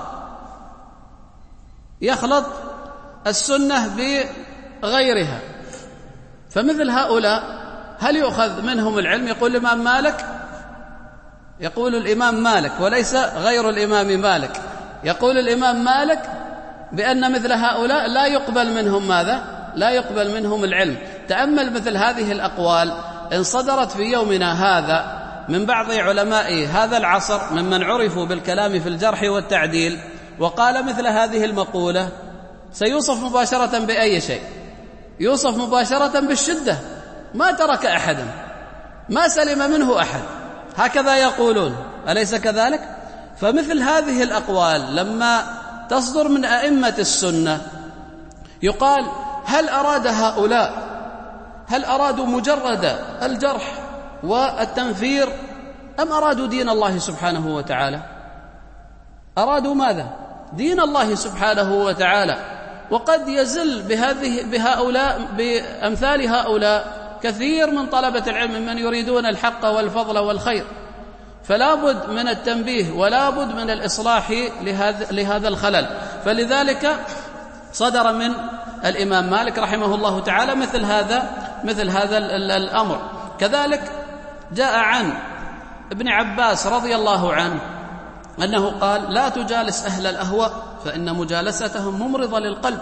يخلط السنة بغيرها، فمثل هؤلاء هل يؤخذ منهم العلم؟ يقول الإمام مالك، يقول الإمام مالك وليس غير الإمام مالك، يقول الإمام مالك بأن مثل هؤلاء لا يقبل منهم ماذا؟ لا يقبل منهم العلم. تأمل مثل هذه الأقوال إن صدرت في يومنا هذا من بعض علماء هذا العصر ممن عرفوا بالكلام في الجرح والتعديل، وقال مثل هذه المقولة، سيوصف مباشرة بأي شيء؟ يوصف مباشرة بالشدة، ما ترك أحدا، ما سلم منه أحد، هكذا يقولون، أليس كذلك؟ فمثل هذه الأقوال لما تصدر من أئمة السنة يقال هل أراد هؤلاء هل أرادوا مجرد الجرح والتنفير أم أرادوا دين الله سبحانه وتعالى؟ أرادوا ماذا؟ دين الله سبحانه وتعالى. وقد يزل بهذه بهؤلاء بأمثال هؤلاء كثير من طلبة العلم من يريدون الحق والفضل والخير، فلا بد من التنبيه ولا بد من الإصلاح لهذا لهذا الخلل. فلذلك صدر من الإمام مالك رحمه الله تعالى مثل هذا مثل هذا الأمر. كذلك جاء عن ابن عباس رضي الله عنه أنه قال لا تجالس أهل الأهواء فإن مجالستهم ممرضة للقلب.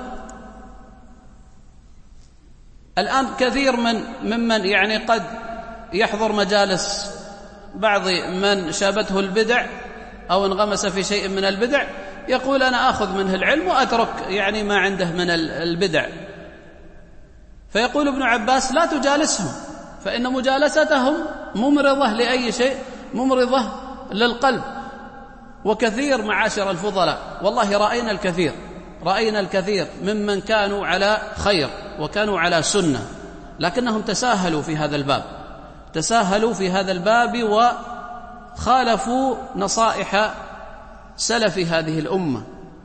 الآن كثير من ممن يعني قد يحضر مجالس بعض من شابته البدع أو انغمس في شيء من البدع يقول أنا أخذ منه العلم وأترك يعني ما عنده من البدع، فيقول ابن عباس لا تجالسهم فإن مجالستهم ممرضة لأي شيء؟ ممرضة للقلب. وكثير معاشر الفضلاء والله رأينا الكثير رأينا الكثير ممن كانوا على خير وكانوا على سنة لكنهم تساهلوا في هذا الباب تساهلوا في هذا الباب وخالفوا نصائح سلف هذه الأمة،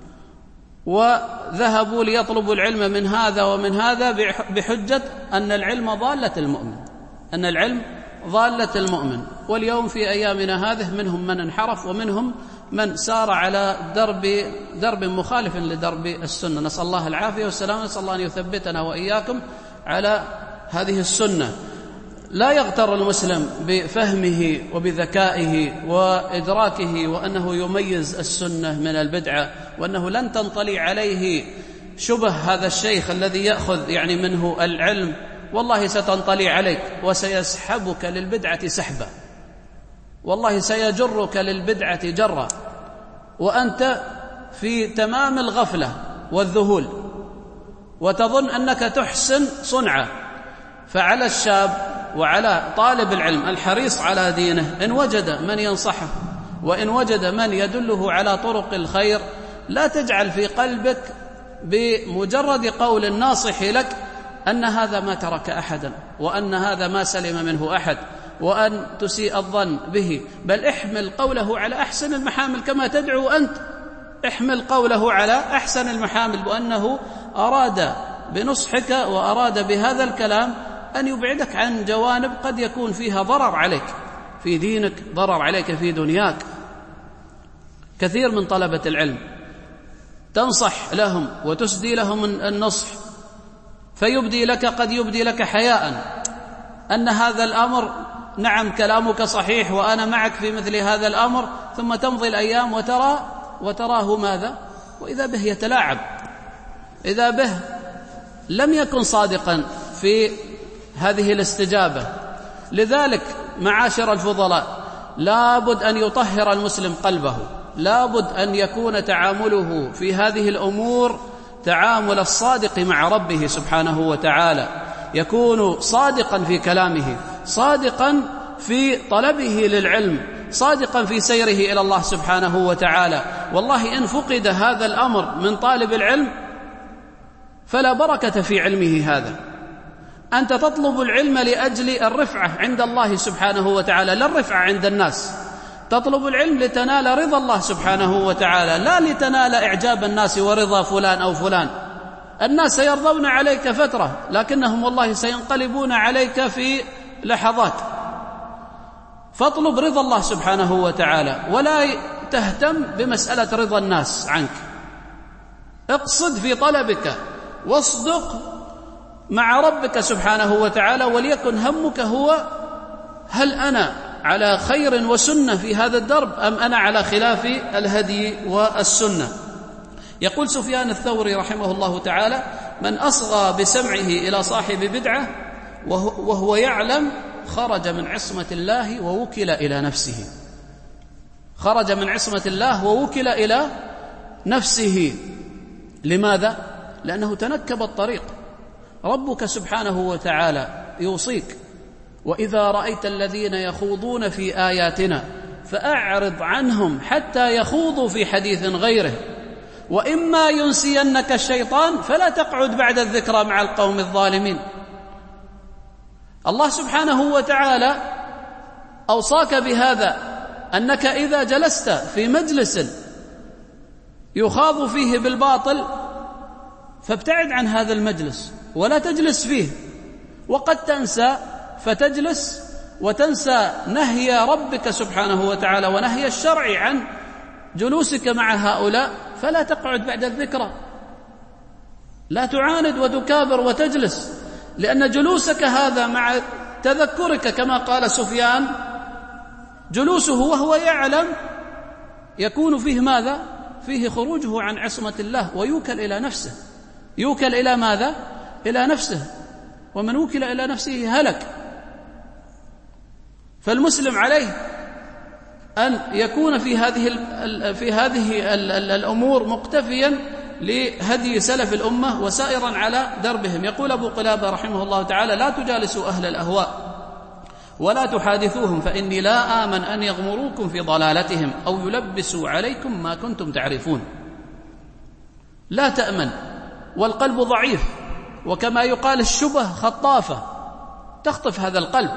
وذهبوا ليطلبوا العلم من هذا ومن هذا بحجة أن العلم ضالة المؤمن أن العلم ضالة المؤمن. واليوم في أيامنا هذه منهم من انحرف ومنهم من سار على درب درب مخالف لدرب السنة، نسأل الله العافية والسلام، نسأل الله أن يثبتنا وإياكم على هذه السنة. لا يغتر المسلم بفهمه وبذكائه وإدراكه وأنه يميز السنة من البدعة، وأنه لن تنطلي عليه شبه هذا الشيخ الذي يأخذ يعني منه العلم، والله ستنطلي عليك وسيسحبك للبدعة سحبا، والله سيجرك للبدعة جرا، وأنت في تمام الغفلة والذهول وتظن أنك تحسن صنعة. فعلى الشاب وعلى طالب العلم الحريص على دينه إن وجد من ينصحه وإن وجد من يدله على طرق الخير لا تجعل في قلبك بمجرد قول الناصح لك أن هذا ما ترك أحدا وأن هذا ما سلم منه أحد وأن تسيء الظن به، بل احمل قوله على أحسن المحامل كما تدعو أنت، احمل قوله على أحسن المحامل، وأنه أراد بنصحك وأراد بهذا الكلام أن يبعدك عن جوانب قد يكون فيها ضرر عليك في دينك، ضرر عليك في دنياك. كثير من طلبة العلم تنصح لهم وتسدي لهم النصح، فيبدي لك قد يبدي لك حياء أن هذا الأمر نعم كلامك صحيح وأنا معك في مثل هذا الأمر، ثم تمضي الأيام وترى وتراه ماذا؟ وإذا به يتلاعب، إذا به لم يكن صادقا في هذه الاستجابة. لذلك معاشر الفضلاء لابد أن يطهر المسلم قلبه، لابد أن يكون تعامله في هذه الأمور تعامل الصادق مع ربه سبحانه وتعالى، يكون صادقا في كلامه، صادقا في طلبه للعلم، صادقا في سيره إلى الله سبحانه وتعالى. والله إن فقد هذا الأمر من طالب العلم فلا بركة في علمه هذا. أنت تطلب العلم لأجل الرفعة عند الله سبحانه وتعالى، لا الرفعة عند الناس. تطلب العلم لتنال رضا الله سبحانه وتعالى، لا لتنال إعجاب الناس ورضا فلان أو فلان. الناس سيرضون عليك فترة، لكنهم والله سينقلبون عليك في لحظات. فاطلب رضا الله سبحانه وتعالى، ولا تهتم بمسألة رضا الناس عنك. اقصد في طلبك واصدق مع ربك سبحانه وتعالى، وليكن همك هو هل أنا على خير وسنة في هذا الدرب أم أنا على خلاف الهدي والسنة. يقول سفيان الثوري رحمه الله تعالى: من أصغى بسمعه إلى صاحب بدعة وهو يعلم خرج من عصمة الله ووكل إلى نفسه. خرج من عصمة الله ووكل إلى نفسه. لماذا؟ لأنه تنكب الطريق. ربك سبحانه وتعالى يوصيك: وإذا رأيت الذين يخوضون في آياتنا فأعرض عنهم حتى يخوضوا في حديث غيره، وإما ينسينك الشيطان فلا تقعد بعد الذكرى مع القوم الظالمين. الله سبحانه وتعالى أوصاك بهذا، أنك إذا جلست في مجلس يخاض فيه بالباطل فابتعد عن هذا المجلس ولا تجلس فيه. وقد تنسى فتجلس وتنسى نهي ربك سبحانه وتعالى ونهي الشرع عن جلوسك مع هؤلاء، فلا تقعد بعد الذكرى، لا تعاند وتكابر وتجلس، لأن جلوسك هذا مع تذكرك كما قال سفيان جلوسه وهو يعلم يكون فيه ماذا؟ فيه خروجه عن عصمة الله ويوكل إلى نفسه. يوكل إلى ماذا؟ إلى نفسه، ومن وكل إلى نفسه هلك. فالمسلم عليه أن يكون في هذه في هذه الأمور مقتفيا لهدي سلف الأمة وسائرا على دربهم. يقول أبو قلابة رحمه الله تعالى: لا تجالسوا أهل الأهواء ولا تحادثوهم، فإني لا آمن أن يغمروكم في ضلالتهم أو يلبسوا عليكم ما كنتم تعرفون. لا تأمن، والقلب ضعيف، وكما يقال الشبه خطافة تخطف هذا القلب.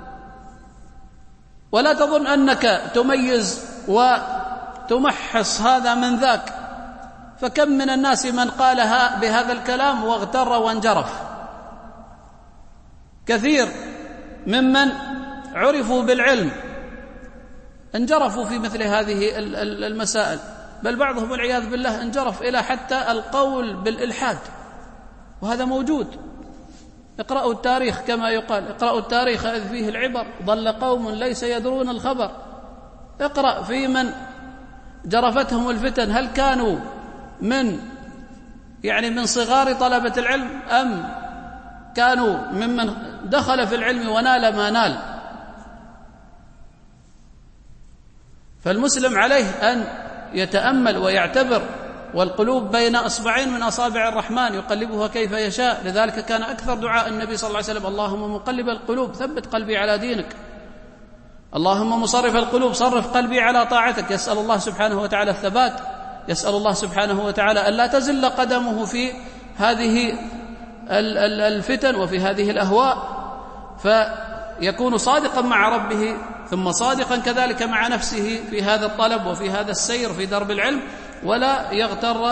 ولا تظن أنك تميز وتمحص هذا من ذاك، فكم من الناس من قالها بهذا الكلام واغتر وانجرف. كثير ممن عرفوا بالعلم انجرفوا في مثل هذه المسائل، بل بعضهم والعياذ بالله انجرف إلى حتى القول بالإلحاد، وهذا موجود. اقرأوا التاريخ كما يقال: اقرأوا التاريخ إذ فيه العبر، ضل قوم ليس يدرون الخبر. اقرأ في من جرفتهم الفتن، هل كانوا من يعني من صغار طلبة العلم أم كانوا ممن دخل في العلم ونال ما نال؟ فالمسلم عليه أن يتأمل ويعتبر، والقلوب بين أصبعين من أصابع الرحمن يقلبها كيف يشاء. لذلك كان أكثر دعاء النبي صلى الله عليه وسلم: اللهم مقلب القلوب ثبت قلبي على دينك، اللهم مصرف القلوب صرف قلبي على طاعتك. يسأل الله سبحانه وتعالى الثبات، يسأل الله سبحانه وتعالى ألا تزل قدمه في هذه الفتن وفي هذه الأهواء، فيكون صادقا مع ربه، ثم صادقا كذلك مع نفسه في هذا الطلب وفي هذا السير في درب العلم، ولا يغتر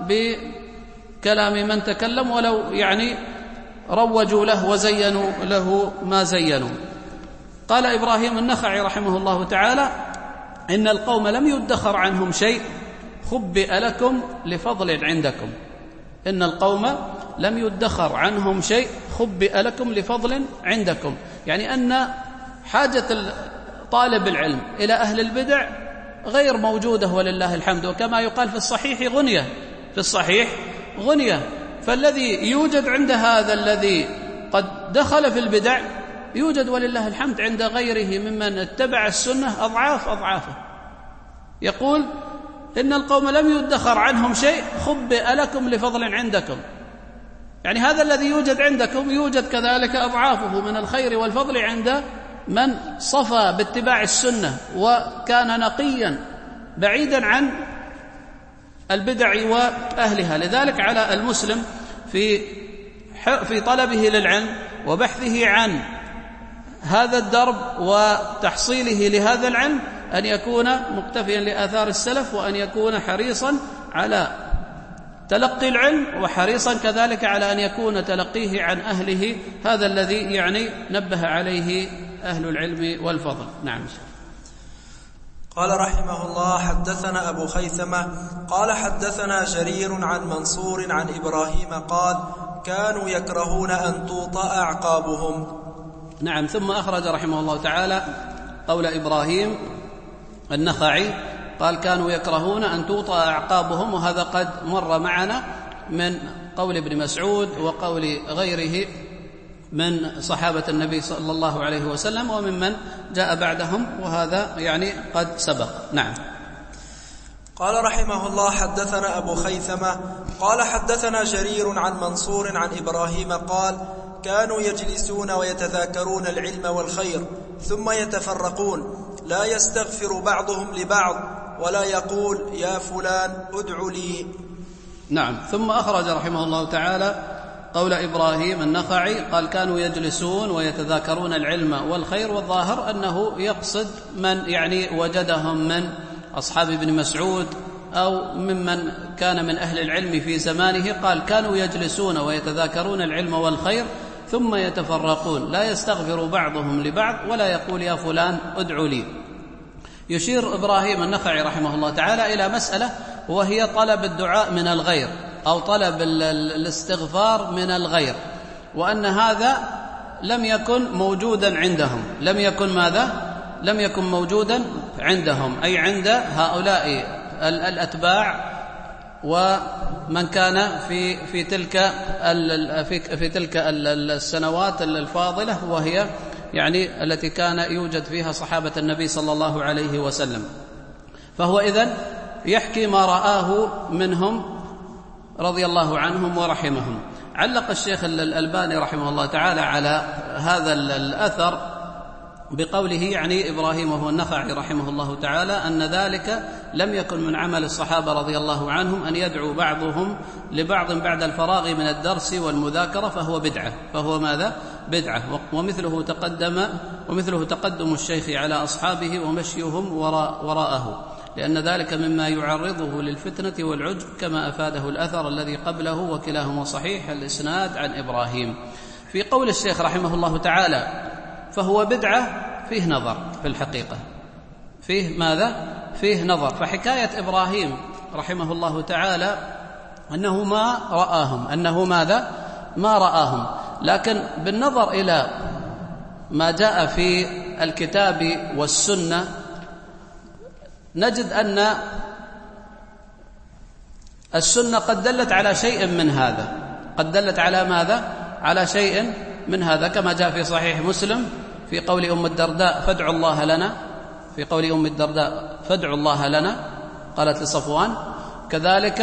بكلام من تكلم ولو يعني روجوا له وزينوا له ما زينوا. قال إبراهيم النخعي رحمه الله تعالى: إن القوم لم يدخر عنهم شيء خبئ لكم لفضل عندكم. إن القوم لم يدخر عنهم شيء خبئ لكم لفضل عندكم، يعني أن حاجة طالب العلم إلى أهل البدع غير موجودة ولله الحمد. وكما يقال في الصحيح غنية، في الصحيح غنية. فالذي يوجد عند هذا الذي قد دخل في البدع يوجد ولله الحمد عند غيره ممن اتبع السنة أضعاف أضعافه. يقول إن القوم لم يدخر عنهم شيء خبئ لكم لفضل عندكم، يعني هذا الذي يوجد عندكم يوجد كذلك أضعافه من الخير والفضل عند من صفى باتباع السنة وكان نقيا بعيدا عن البدع وأهلها. لذلك على المسلم في في طلبه للعلم وبحثه عن هذا الدرب وتحصيله لهذا العلم أن يكون مقتفيا لآثار السلف، وأن يكون حريصا على تلقي العلم، وحريصا كذلك على أن يكون تلقيه عن أهله، هذا الذي يعني نبه عليه أهل العلم والفضل. نعم. قال رحمه الله: حدثنا أبو خيثمة قال حدثنا جرير عن منصور عن إبراهيم قال: كانوا يكرهون أن توطأ أعقابهم. نعم. ثم أخرج رحمه الله تعالى قول إبراهيم النخعي قال: كانوا يكرهون أن توطأ أعقابهم، وهذا قد مر معنا من قول ابن مسعود وقول غيره من صحابة النبي صلى الله عليه وسلم وممن جاء بعدهم، وهذا يعني قد سبق. نعم. قال رحمه الله: حدثنا أبو خيثمة قال حدثنا جرير عن منصور عن إبراهيم قال: كانوا يجلسون ويتذاكرون العلم والخير ثم يتفرقون، لا يستغفر بعضهم لبعض ولا يقول يا فلان ادع لي. نعم. ثم أخرج رحمه الله تعالى قول إبراهيم النخعي قال: كانوا يجلسون ويتذاكرون العلم والخير، والظاهر أنه يقصد من يعني وجدهم من أصحاب ابن مسعود أو ممن كان من أهل العلم في زمانه. قال: كانوا يجلسون ويتذاكرون العلم والخير ثم يتفرقون، لا يستغفر بعضهم لبعض ولا يقول يا فلان ادع لي. يشير إبراهيم النخعي رحمه الله تعالى إلى مسألة، وهي طلب الدعاء من الغير أو طلب الاستغفار من الغير، وأن هذا لم يكن موجودا عندهم. لم يكن ماذا؟ لم يكن موجودا عندهم، أي عند هؤلاء الأتباع ومن كان في في تلك في في تلك السنوات الفاضلة، وهي يعني التي كان يوجد فيها صحابة النبي صلى الله عليه وسلم. فهو إذن يحكي ما رآه منهم رضي الله عنهم ورحمهم. علق الشيخ الألباني رحمه الله تعالى على هذا الأثر بقوله، يعني إبراهيم وهو النخعي رحمه الله تعالى، أن ذلك لم يكن من عمل الصحابة رضي الله عنهم أن يدعو بعضهم لبعض بعد الفراغ من الدرس والمذاكرة، فهو بدعة. فهو ماذا؟ بدعة. ومثله تقدم ومثله تقدم الشيخ على أصحابه ومشيهم وراء وراءه، لأن ذلك مما يعرضه للفتنة والعجب، كما أفاده الأثر الذي قبله، وكلاهما صحيح الإسناد عن إبراهيم. في قول الشيخ رحمه الله تعالى فهو بدعة، فيه نظر في الحقيقة، فيه ماذا؟ فيه نظر. فحكاية إبراهيم رحمه الله تعالى أنه ما رآهم، أنه ماذا؟ ما رآهم، لكن بالنظر إلى ما جاء في الكتاب والسنة نجد أن السنة قد دلت على شيء من هذا، قد دلت على ماذا؟ على شيء من هذا، كما جاء في صحيح مسلم في قول أم الدرداء فادعوا الله لنا، في قول أم الدرداء فادعوا الله لنا، قالت لصفوان. كذلك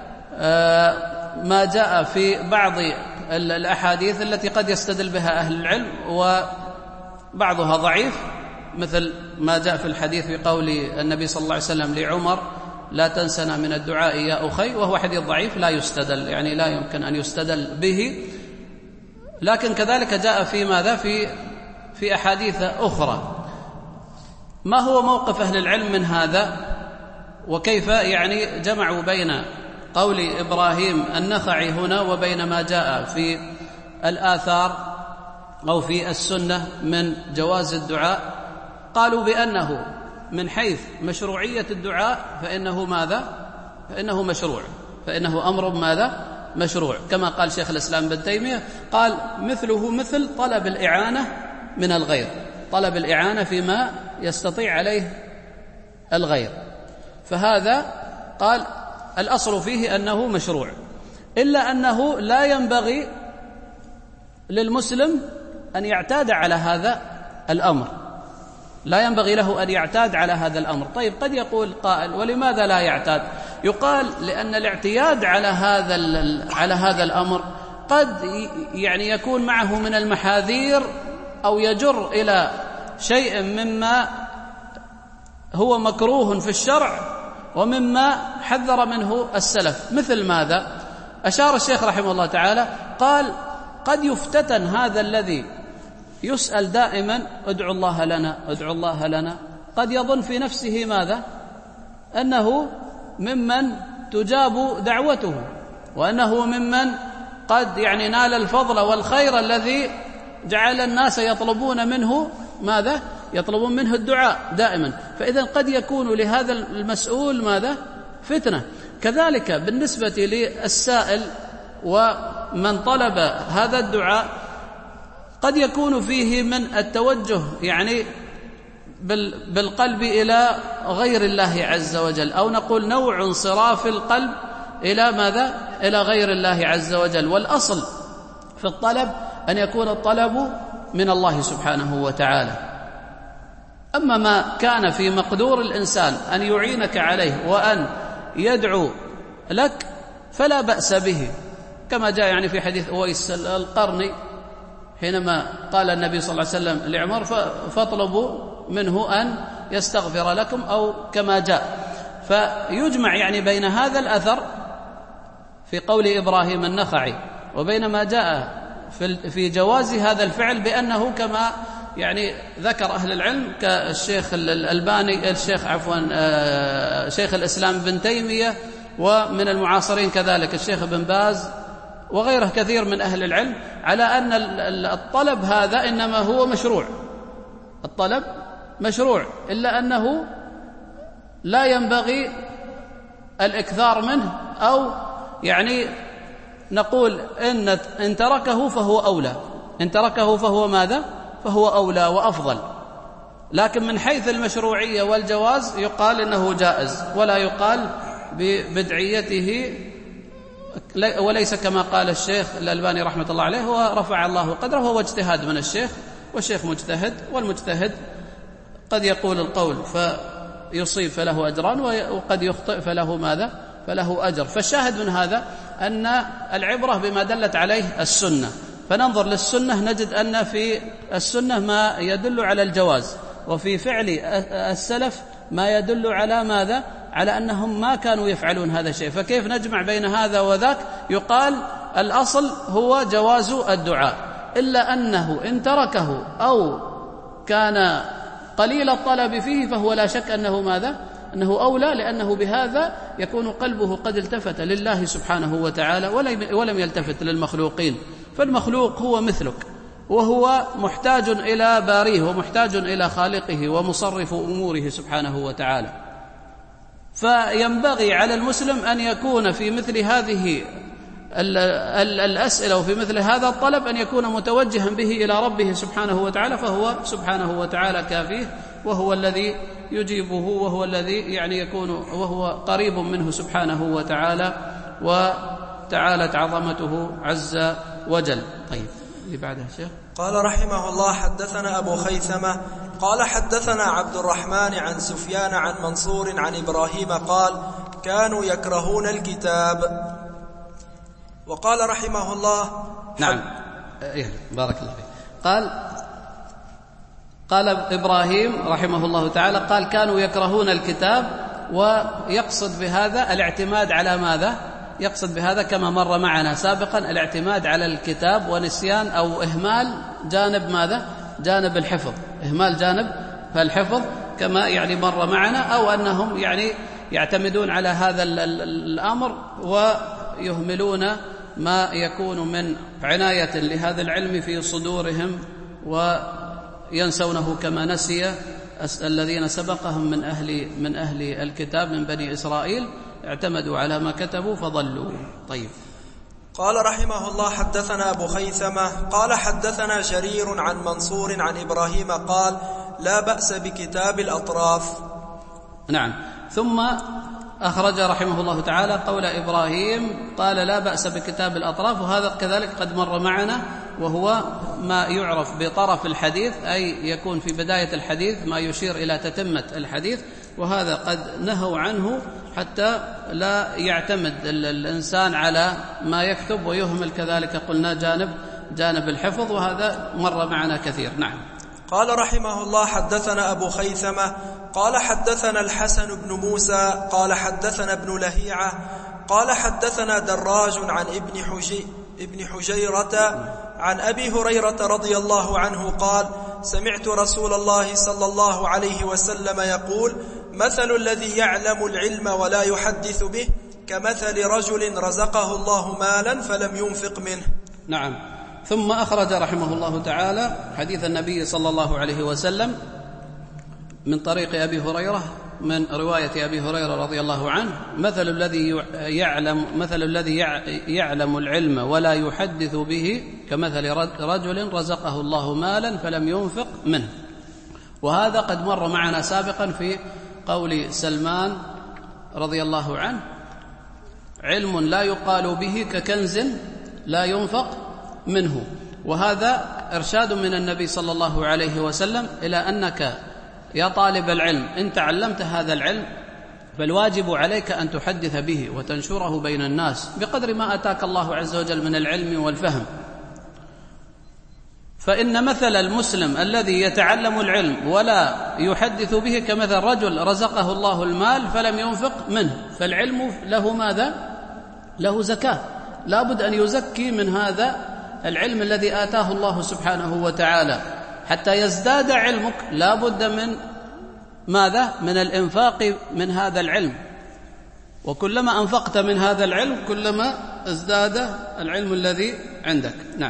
ما جاء في بعض الأحاديث التي قد يستدل بها أهل العلم وبعضها ضعيف، مثل ما جاء في الحديث في قول النبي صلى الله عليه وسلم لعمر لا تنسنا من الدعاء يا أخي، وهو حديث ضعيف لا يستدل، يعني لا يمكن أن يستدل به. لكن كذلك جاء في ماذا؟ في في أحاديث أخرى. ما هو موقف أهل العلم من هذا؟ وكيف يعني جمعوا بين قول إبراهيم النخعي هنا وبين ما جاء في الآثار أو في السنة من جواز الدعاء؟ قالوا بأنه من حيث مشروعية الدعاء فإنه ماذا؟ فإنه مشروع، فإنه أمر ماذا؟ مشروع، كما قال شيخ الإسلام ابن تيمية قال مثله مثل طلب الإعانة من الغير، طلب الإعانة فيما يستطيع عليه الغير، فهذا قال الأصل فيه أنه مشروع، إلا أنه لا ينبغي للمسلم أن يعتاد على هذا الأمر، لا ينبغي له أن يعتاد على هذا الأمر. طيب قد يقول قائل ولماذا لا يعتاد؟ يقال لأن الاعتياد على هذا على هذا الأمر قد يعني يكون معه من المحاذير أو يجر إلى شيء مما هو مكروه في الشرع ومما حذر منه السلف. مثل ماذا؟ أشار الشيخ رحمه الله تعالى قال قد يفتتن هذا الذي يسأل دائما ادعوا الله لنا ادعوا الله لنا، قد يظن في نفسه ماذا؟ أنه ممن تجاب دعوته، وأنه ممن قد يعني نال الفضل والخير الذي جعل الناس يطلبون منه ماذا؟ يطلبون منه الدعاء دائما، فإذا قد يكون لهذا المسؤول ماذا؟ فتنة. كذلك بالنسبة للسائل ومن طلب هذا الدعاء قد يكون فيه من التوجه يعني بالقلب إلى غير الله عز وجل، أو نقول نوع انصراف القلب إلى ماذا؟ إلى غير الله عز وجل. والأصل في الطلب أن يكون الطلب من الله سبحانه وتعالى. أما ما كان في مقدور الإنسان أن يعينك عليه وأن يدعو لك فلا بأس به، كما جاء يعني في حديث أويس القرني حينما قال النبي صلى الله عليه وسلم لعمر فاطلبوا منه أن يستغفر لكم، أو كما جاء. فيجمع يعني بين هذا الأثر في قول إبراهيم النخعي وبين ما جاء في جواز هذا الفعل بأنه كما يعني ذكر أهل العلم كالشيخ الألباني الشيخ عفوا شيخ الإسلام ابن تيمية، ومن المعاصرين كذلك الشيخ ابن باز وغيره كثير من أهل العلم، على أن الطلب هذا إنما هو مشروع، الطلب مشروع، إلا أنه لا ينبغي الإكثار منه، أو يعني نقول إن إن تركه فهو أولى، إن تركه فهو ماذا؟ فهو أولى وأفضل. لكن من حيث المشروعية والجواز يقال إنه جائز، ولا يقال ببدعيته، وليس كما قال الشيخ الألباني رحمة الله عليه ورفع الله قدره، هو اجتهاد من الشيخ، والشيخ مجتهد، والمجتهد قد يقول القول فيصيب فله أجران، وقد يخطئ فله ماذا؟ فله أجر. فالشاهد من هذا أن العبرة بما دلت عليه السنة، فننظر للسنة نجد أن في السنة ما يدل على الجواز، وفي فعل السلف ما يدل على ماذا؟ على أنهم ما كانوا يفعلون هذا الشيء. فكيف نجمع بين هذا وذاك؟ يقال الأصل هو جواز الدعاء، إلا أنه إن تركه أو كان قليل الطلب فيه فهو لا شك أنه ماذا؟ أنه أولى، لأنه بهذا يكون قلبه قد التفت لله سبحانه وتعالى ولم يلتفت للمخلوقين. فالمخلوق هو مثلك، وهو محتاج إلى باريه ومحتاج إلى خالقه ومصرف أموره سبحانه وتعالى. فينبغي على المسلم أن يكون في مثل هذه الأسئلة وفي مثل هذا الطلب أن يكون متوجها به إلى ربه سبحانه وتعالى، فهو سبحانه وتعالى كافيه، وهو الذي يجيبه، وهو الذي يعني يكون وهو قريب منه سبحانه وتعالى، وتعالت عظمته عز وجل. طيب اللي بعدها شيخ. قال رحمه الله حدثنا أبو خيثمة قال حدثنا عبد الرحمن عن سفيان عن منصور عن إبراهيم قال كانوا يكرهون الكتاب. وقال رحمه الله نعم بارك الله فيك. قال قال إبراهيم رحمه الله تعالى قال كانوا يكرهون الكتاب، ويقصد بهذا الاعتماد على ماذا؟ يقصد بهذا كما مر معنا سابقا الاعتماد على الكتاب ونسيان أو إهمال جانب ماذا؟ جانب الحفظ، إهمال جانب الحفظ كما يعني مر معنا، أو أنهم يعني يعتمدون على هذا الأمر ويهملون ما يكون من عناية لهذا العلم في صدورهم، وينسونه كما نسي الذين سبقهم من أهل من أهل الكتاب من بني إسرائيل، اعتمدوا على ما كتبوا فضلوا. طيب. قال رحمه الله: حدثنا أبو خيثمة قال حدثنا جرير عن منصور عن إبراهيم قال: لا بأس بكتاب الأطراف. نعم. ثم أخرج رحمه الله تعالى قول إبراهيم قال: لا بأس بكتاب الأطراف، وهذا كذلك قد مر معنا، وهو ما يعرف بطرف الحديث، أي يكون في بداية الحديث ما يشير إلى تتمة الحديث، وهذا قد نهوا عنه حتى لا يعتمد الإنسان على ما يكتب ويهمل كذلك قلنا جانب جانب الحفظ، وهذا مر معنا كثير. نعم. قال رحمه الله: حدثنا أبو خيثمة قال حدثنا الحسن بن موسى قال حدثنا ابن لهيعة قال حدثنا دراج عن ابن حجي ابن حجيرة عن أبي هريرة رضي الله عنه قال: سمعت رسول الله صلى الله عليه وسلم يقول: مثل الذي يعلم العلم ولا يحدث به كمثل رجل رزقه الله مالا فلم ينفق منه. نعم. ثم أخرج رحمه الله تعالى حديث النبي صلى الله عليه وسلم من طريق أبي هريرة من رواية أبي هريرة رضي الله عنه: مثل الذي يعلم مثل الذي يعلم العلم ولا يحدث به كمثل رجل رزقه الله مالا فلم ينفق منه. وهذا قد مر معنا سابقا في قول سلمان رضي الله عنه: علم لا يقال به ككنز لا ينفق منه. وهذا إرشاد من النبي صلى الله عليه وسلم إلى أنك يا طالب العلم إن تعلمت هذا العلم فالواجب عليك أن تحدث به وتنشره بين الناس بقدر ما أتاك الله عز وجل من العلم والفهم. فإن مثل المسلم الذي يتعلم العلم ولا يحدث به كمثل رجل رزقه الله المال فلم ينفق منه. فالعلم له ماذا؟ له زكاة، لا بد أن يزكي من هذا العلم الذي آتاه الله سبحانه وتعالى. حتى يزداد علمك لا بد من ماذا؟ من الإنفاق من هذا العلم، وكلما أنفقت من هذا العلم كلما ازداد العلم الذي عندك. نعم.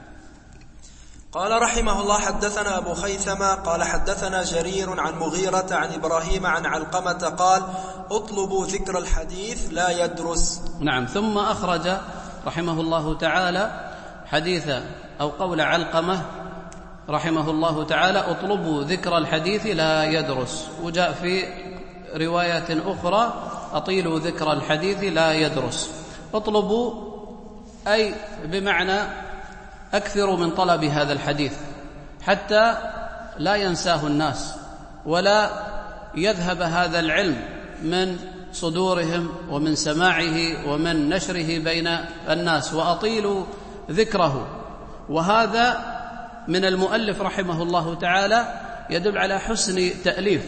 قال رحمه الله: حدثنا أبو خيثمة قال حدثنا جرير عن مغيرة عن إبراهيم عن علقمة قال: اطلبوا ذكر الحديث لا يدرس. نعم. ثم أخرج رحمه الله تعالى حديث أو قول علقمة رحمه الله تعالى: اطلبوا ذكر الحديث لا يدرس. وجاء في رواية أخرى: أطيلوا ذكر الحديث لا يدرس. اطلبوا أي بمعنى أكثروا من طلب هذا الحديث حتى لا ينساه الناس ولا يذهب هذا العلم من صدورهم ومن سماعه ومن نشره بين الناس، وأطيلوا ذكره. وهذا من المؤلف رحمه الله تعالى يدل على حسن تأليف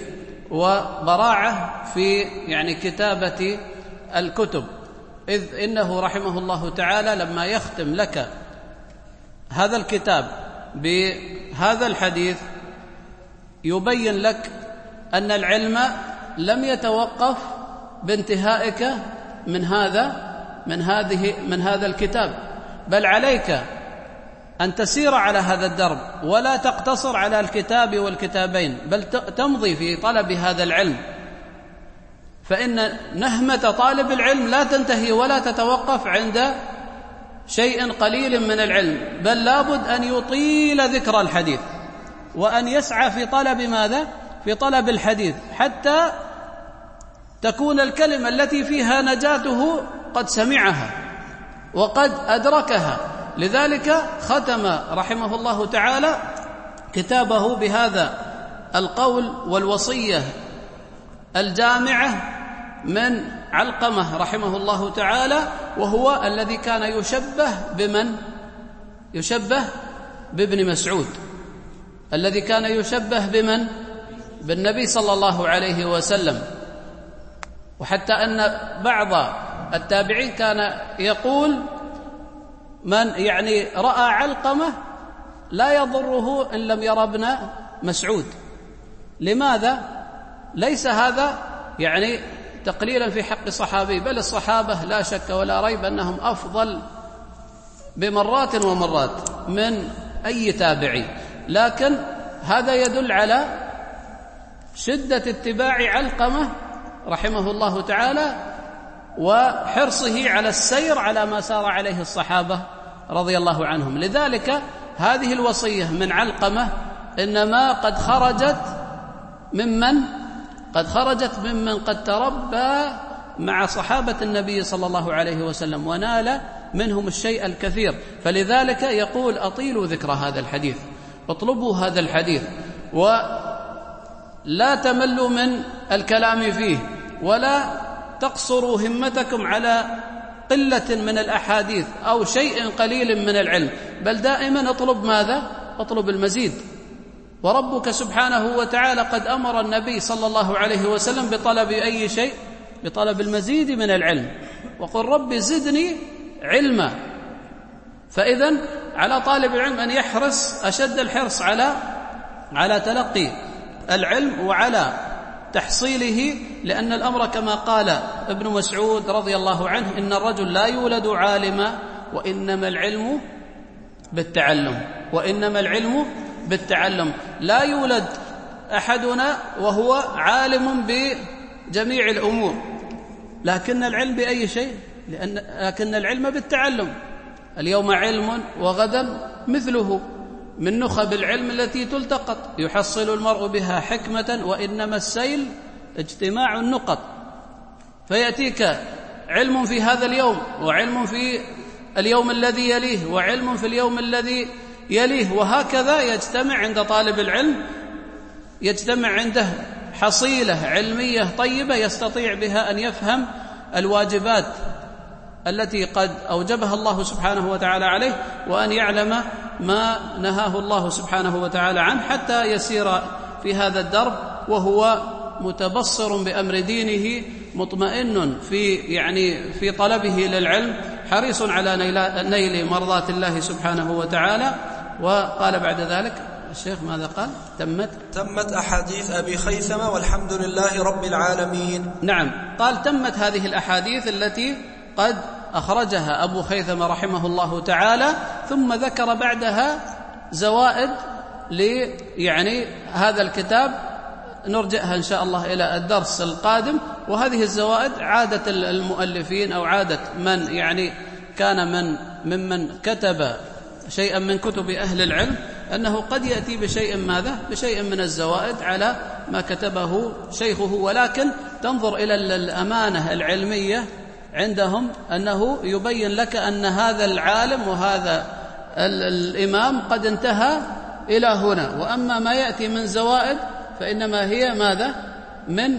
وبراعة في يعني كتابة الكتب، إذ إنه رحمه الله تعالى لما يختم لك هذا الكتاب بهذا الحديث يبين لك أن العلم لم يتوقف بانتهائك من هذا من هذه من هذا الكتاب، بل عليك أن تسير على هذا الدرب ولا تقتصر على الكتاب والكتابين، بل تمضي في طلب هذا العلم. فإن نهمة طالب العلم لا تنتهي ولا تتوقف عند شيء قليل من العلم، بل لابد أن يطيل ذكر الحديث وأن يسعى في طلب ماذا؟ في طلب الحديث، حتى تكون الكلمة التي فيها نجاته قد سمعها وقد أدركها. لذلك ختم رحمه الله تعالى كتابه بهذا القول والوصية الجامعة من علقمة رحمه الله تعالى، وهو الذي كان يشبه بمن؟ يشبه بابن مسعود، الذي كان يشبه بمن؟ بالنبي صلى الله عليه وسلم. وحتى أن بعض التابعين كان يقول: من يعني رأى علقمة لا يضره إن لم يرى ابن مسعود. لماذا؟ ليس هذا يعني تقليلا في حق الصحابي، بل الصحابة لا شك ولا ريب أنهم أفضل بمرات ومرات من أي تابعي، لكن هذا يدل على شدة اتباع علقمة رحمه الله تعالى وحرصه على السير على ما سار عليه الصحابة رضي الله عنهم. لذلك هذه الوصية من علقمة إنما قد خرجت ممن قد خرجت ممن قد تربى مع صحابة النبي صلى الله عليه وسلم ونال منهم الشيء الكثير. فلذلك يقول أطيلوا ذكر هذا الحديث، اطلبوا هذا الحديث، ولا تملوا من الكلام فيه، ولا تقصروا همتكم على قلة من الأحاديث أو شيء قليل من العلم، بل دائما اطلب ماذا؟ اطلب المزيد. وربك سبحانه وتعالى قد أمر النبي صلى الله عليه وسلم بطلب أي شيء؟ بطلب المزيد من العلم، وقل رب زدني علما. فإذن على طالب العلم أن يحرص أشد الحرص على على تلقي العلم وعلى تحصيله، لأن الأمر كما قال ابن مسعود رضي الله عنه: إن الرجل لا يولد عالما وإنما العلم بالتعلم، وإنما العلم بالتعلم. لا يولد أحدنا وهو عالم بجميع الأمور، لكن العلم بأي شيء؟ لأن لكن العلم بالتعلم. اليوم علم وغدا مثله، من نخب العلم التي تلتقط يحصل المرء بها حكمة، وإنما السيل اجتماع النقط. فيأتيك علم في هذا اليوم، وعلم في اليوم الذي يليه، وعلم في اليوم الذي يليه، وهكذا يجتمع عند طالب العلم، يجتمع عنده حصيلة علمية طيبة يستطيع بها أن يفهم الواجبات التي قد أوجبها الله سبحانه وتعالى عليه، وأن يعلم ما نهاه الله سبحانه وتعالى عنه، حتى يسير في هذا الدرب وهو متبصر بأمر دينه، مطمئن في يعني في طلبه للعلم، حريص على نيل مرضات الله سبحانه وتعالى. وقال بعد ذلك الشيخ ماذا قال؟ تمت تمت أحاديث أبي خيثمة والحمد لله رب العالمين. نعم، قال تمت هذه الأحاديث التي قد أخرجها أبو خيثمة رحمه الله تعالى، ثم ذكر بعدها زوائد لي يعني هذا الكتاب، نرجعها إن شاء الله إلى الدرس القادم. وهذه الزوائد عادة المؤلفين أو عادة من يعني كان من ممن كتب شيئا من كتب أهل العلم أنه قد يأتي بشيء ماذا؟ بشيء من الزوائد على ما كتبه شيخه، ولكن تنظر إلى الأمانة العلمية عندهم أنه يبين لك أن هذا العالم وهذا الإمام قد انتهى إلى هنا. وأما ما يأتي من زوائد فإنما هي ماذا؟ من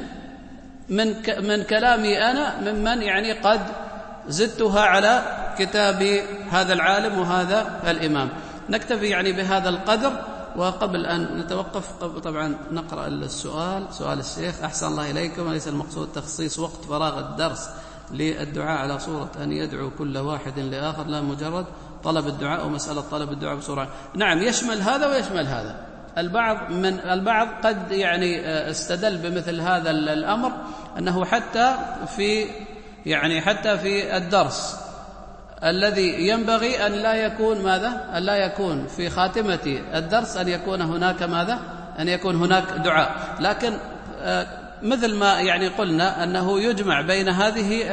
من من كلامي أنا، ممن يعني قد زدتها على كتاب هذا العالم وهذا الإمام. نكتفي يعني بهذا القدر. وقبل أن نتوقف طبعا نقرأ السؤال، سؤال الشيخ: أحسن الله إليكم، وليس المقصود تخصيص وقت فراغ الدرس للدعاء على صورة أن يدعو كل واحد لآخر، لا مجرد طلب الدعاء ومسألة طلب الدعاء بسرعة؟ نعم، يشمل هذا ويشمل هذا. البعض من البعض قد يعني استدل بمثل هذا الأمر أنه حتى في يعني حتى في الدرس الذي ينبغي أن لا يكون ماذا؟ أن لا يكون في خاتمة الدرس أن يكون هناك ماذا؟ أن يكون هناك دعاء. لكن مثل ما يعني قلنا أنه يجمع بين هذه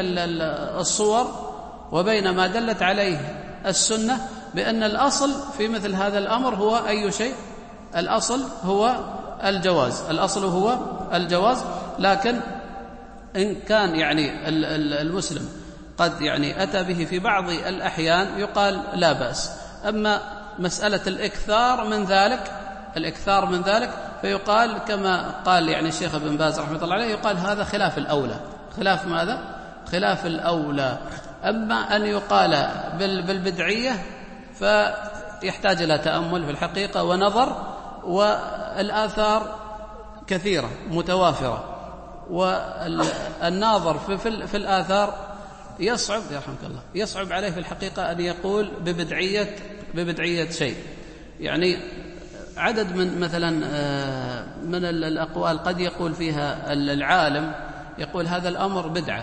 الصور وبين ما دلت عليه السنة، بأن الأصل في مثل هذا الأمر هو أي شيء؟ الأصل هو الجواز، الأصل هو الجواز. لكن إن كان يعني المسلم قد يعني أتى به في بعض الأحيان يقال لا بأس. أما مسألة الإكثار من ذلك الإكثار من ذلك فيقال كما قال يعني الشيخ ابن باز رحمة الله عليه، يقال هذا خلاف الأولى. خلاف ماذا؟ خلاف الأولى. أما أن يقال بالبدعية فيحتاج إلى تأمل في الحقيقة ونظر، والآثار كثيرة متوافرة، والناظر في, في, في الآثار يصعب يرحمك الله يصعب عليه في الحقيقة أن يقول ببدعية ببدعية شيء. يعني عدد من مثلا من الأقوال قد يقول فيها العالم يقول هذا الأمر بدعة،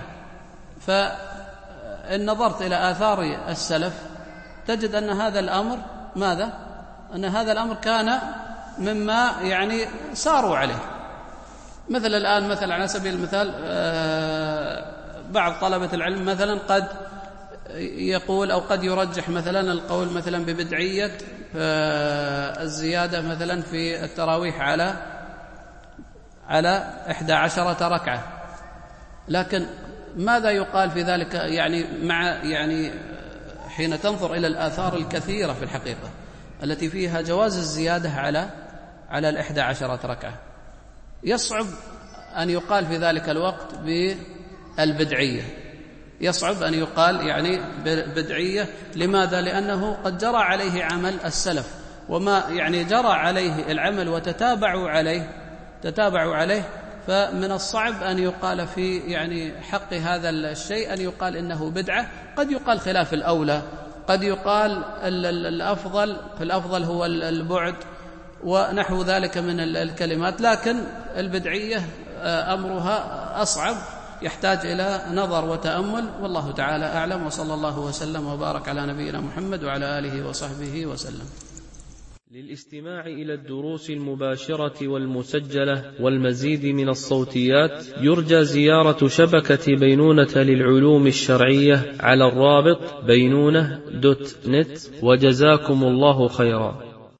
فإن نظرت إلى آثار السلف تجد أن هذا الأمر ماذا؟ أن هذا الأمر كان مما يعني ساروا عليه. مثل الآن مثلا على سبيل المثال بعض طلبة العلم مثلا قد يقول أو قد يرجح مثلا القول مثلا ببدعية الزيادة مثلا في التراويح على على إحدى عشرة ركعة، لكن ماذا يقال في ذلك؟ يعني مع يعني حين تنظر إلى الآثار الكثيرة في الحقيقة التي فيها جواز الزيادة على على الإحدى عشرة ركعة، يصعب أن يقال في ذلك الوقت بالبدعية، يصعب أن يقال يعني بدعية. لماذا؟ لأنه قد جرى عليه عمل السلف، وما يعني جرى عليه العمل وتتابعوا عليه تتابعوا عليه فمن الصعب أن يقال في يعني حق هذا الشيء أن يقال إنه بدعة. قد يقال خلاف الأولى، قد يقال الأفضل، فالأفضل هو البعد ونحو ذلك من الكلمات، لكن البدعية أمرها أصعب، يحتاج إلى نظر وتأمل، والله تعالى أعلم. وصلى الله وسلم وبارك على نبينا محمد وعلى آله وصحبه وسلم. للاستماع إلى الدروس المباشرة والمسجلة والمزيد من الصوتيات يرجى زيارة شبكة بينونة للعلوم الشرعية على الرابط بينونة دوت نت، وجزاكم الله خيرا.